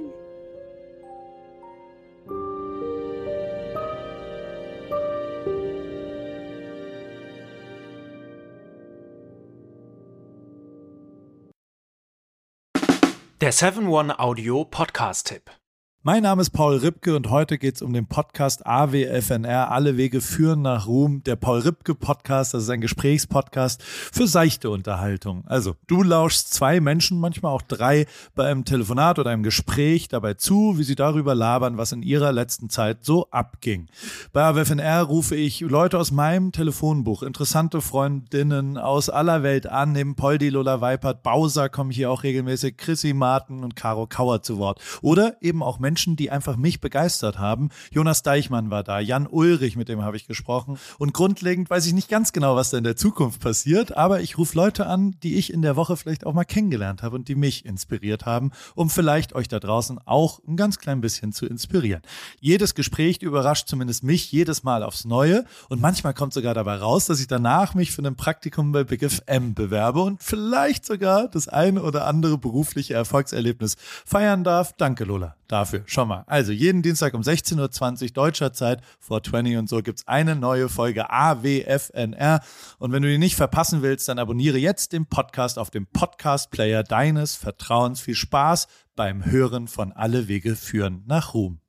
Der 7-One Audio Podcast-Tipp. Mein Name ist Paul Ripke und heute geht es um den Podcast AWFNR, Alle Wege führen nach Ruhm. Der Paul Ripke Podcast, das ist ein Gesprächspodcast für seichte Unterhaltung. Also du lauschst 2 Menschen, manchmal auch 3, bei einem Telefonat oder einem Gespräch dabei zu, wie sie darüber labern, was in ihrer letzten Zeit so abging. Bei AWFNR rufe ich Leute aus meinem Telefonbuch, interessante Freundinnen aus aller Welt an. Neben Poldi, Lola Weipert, Bowser kommen hier auch regelmäßig Chrissy Marten und Caro Kauer zu Wort. Oder eben auch Menschen, die einfach mich begeistert haben. Jonas Deichmann war da, Jan Ulrich, mit dem habe ich gesprochen. Und grundlegend weiß ich nicht ganz genau, was da in der Zukunft passiert, aber ich rufe Leute an, die ich in der Woche vielleicht auch mal kennengelernt habe und die mich inspiriert haben, um vielleicht euch da draußen auch ein ganz klein bisschen zu inspirieren. Jedes Gespräch überrascht zumindest mich jedes Mal aufs Neue und manchmal kommt sogar dabei raus, dass ich danach mich für ein Praktikum bei Big FM bewerbe und vielleicht sogar das eine oder andere berufliche Erfolgserlebnis feiern darf. Danke, Lola, dafür. Schon mal. Also jeden Dienstag um 16.20 Uhr deutscher Zeit, 420 und so, gibt's eine neue Folge AWFNR. Und wenn du die nicht verpassen willst, dann abonniere jetzt den Podcast auf dem Podcast-Player deines Vertrauens. Viel Spaß beim Hören von Alle Wege führen nach Ruhm.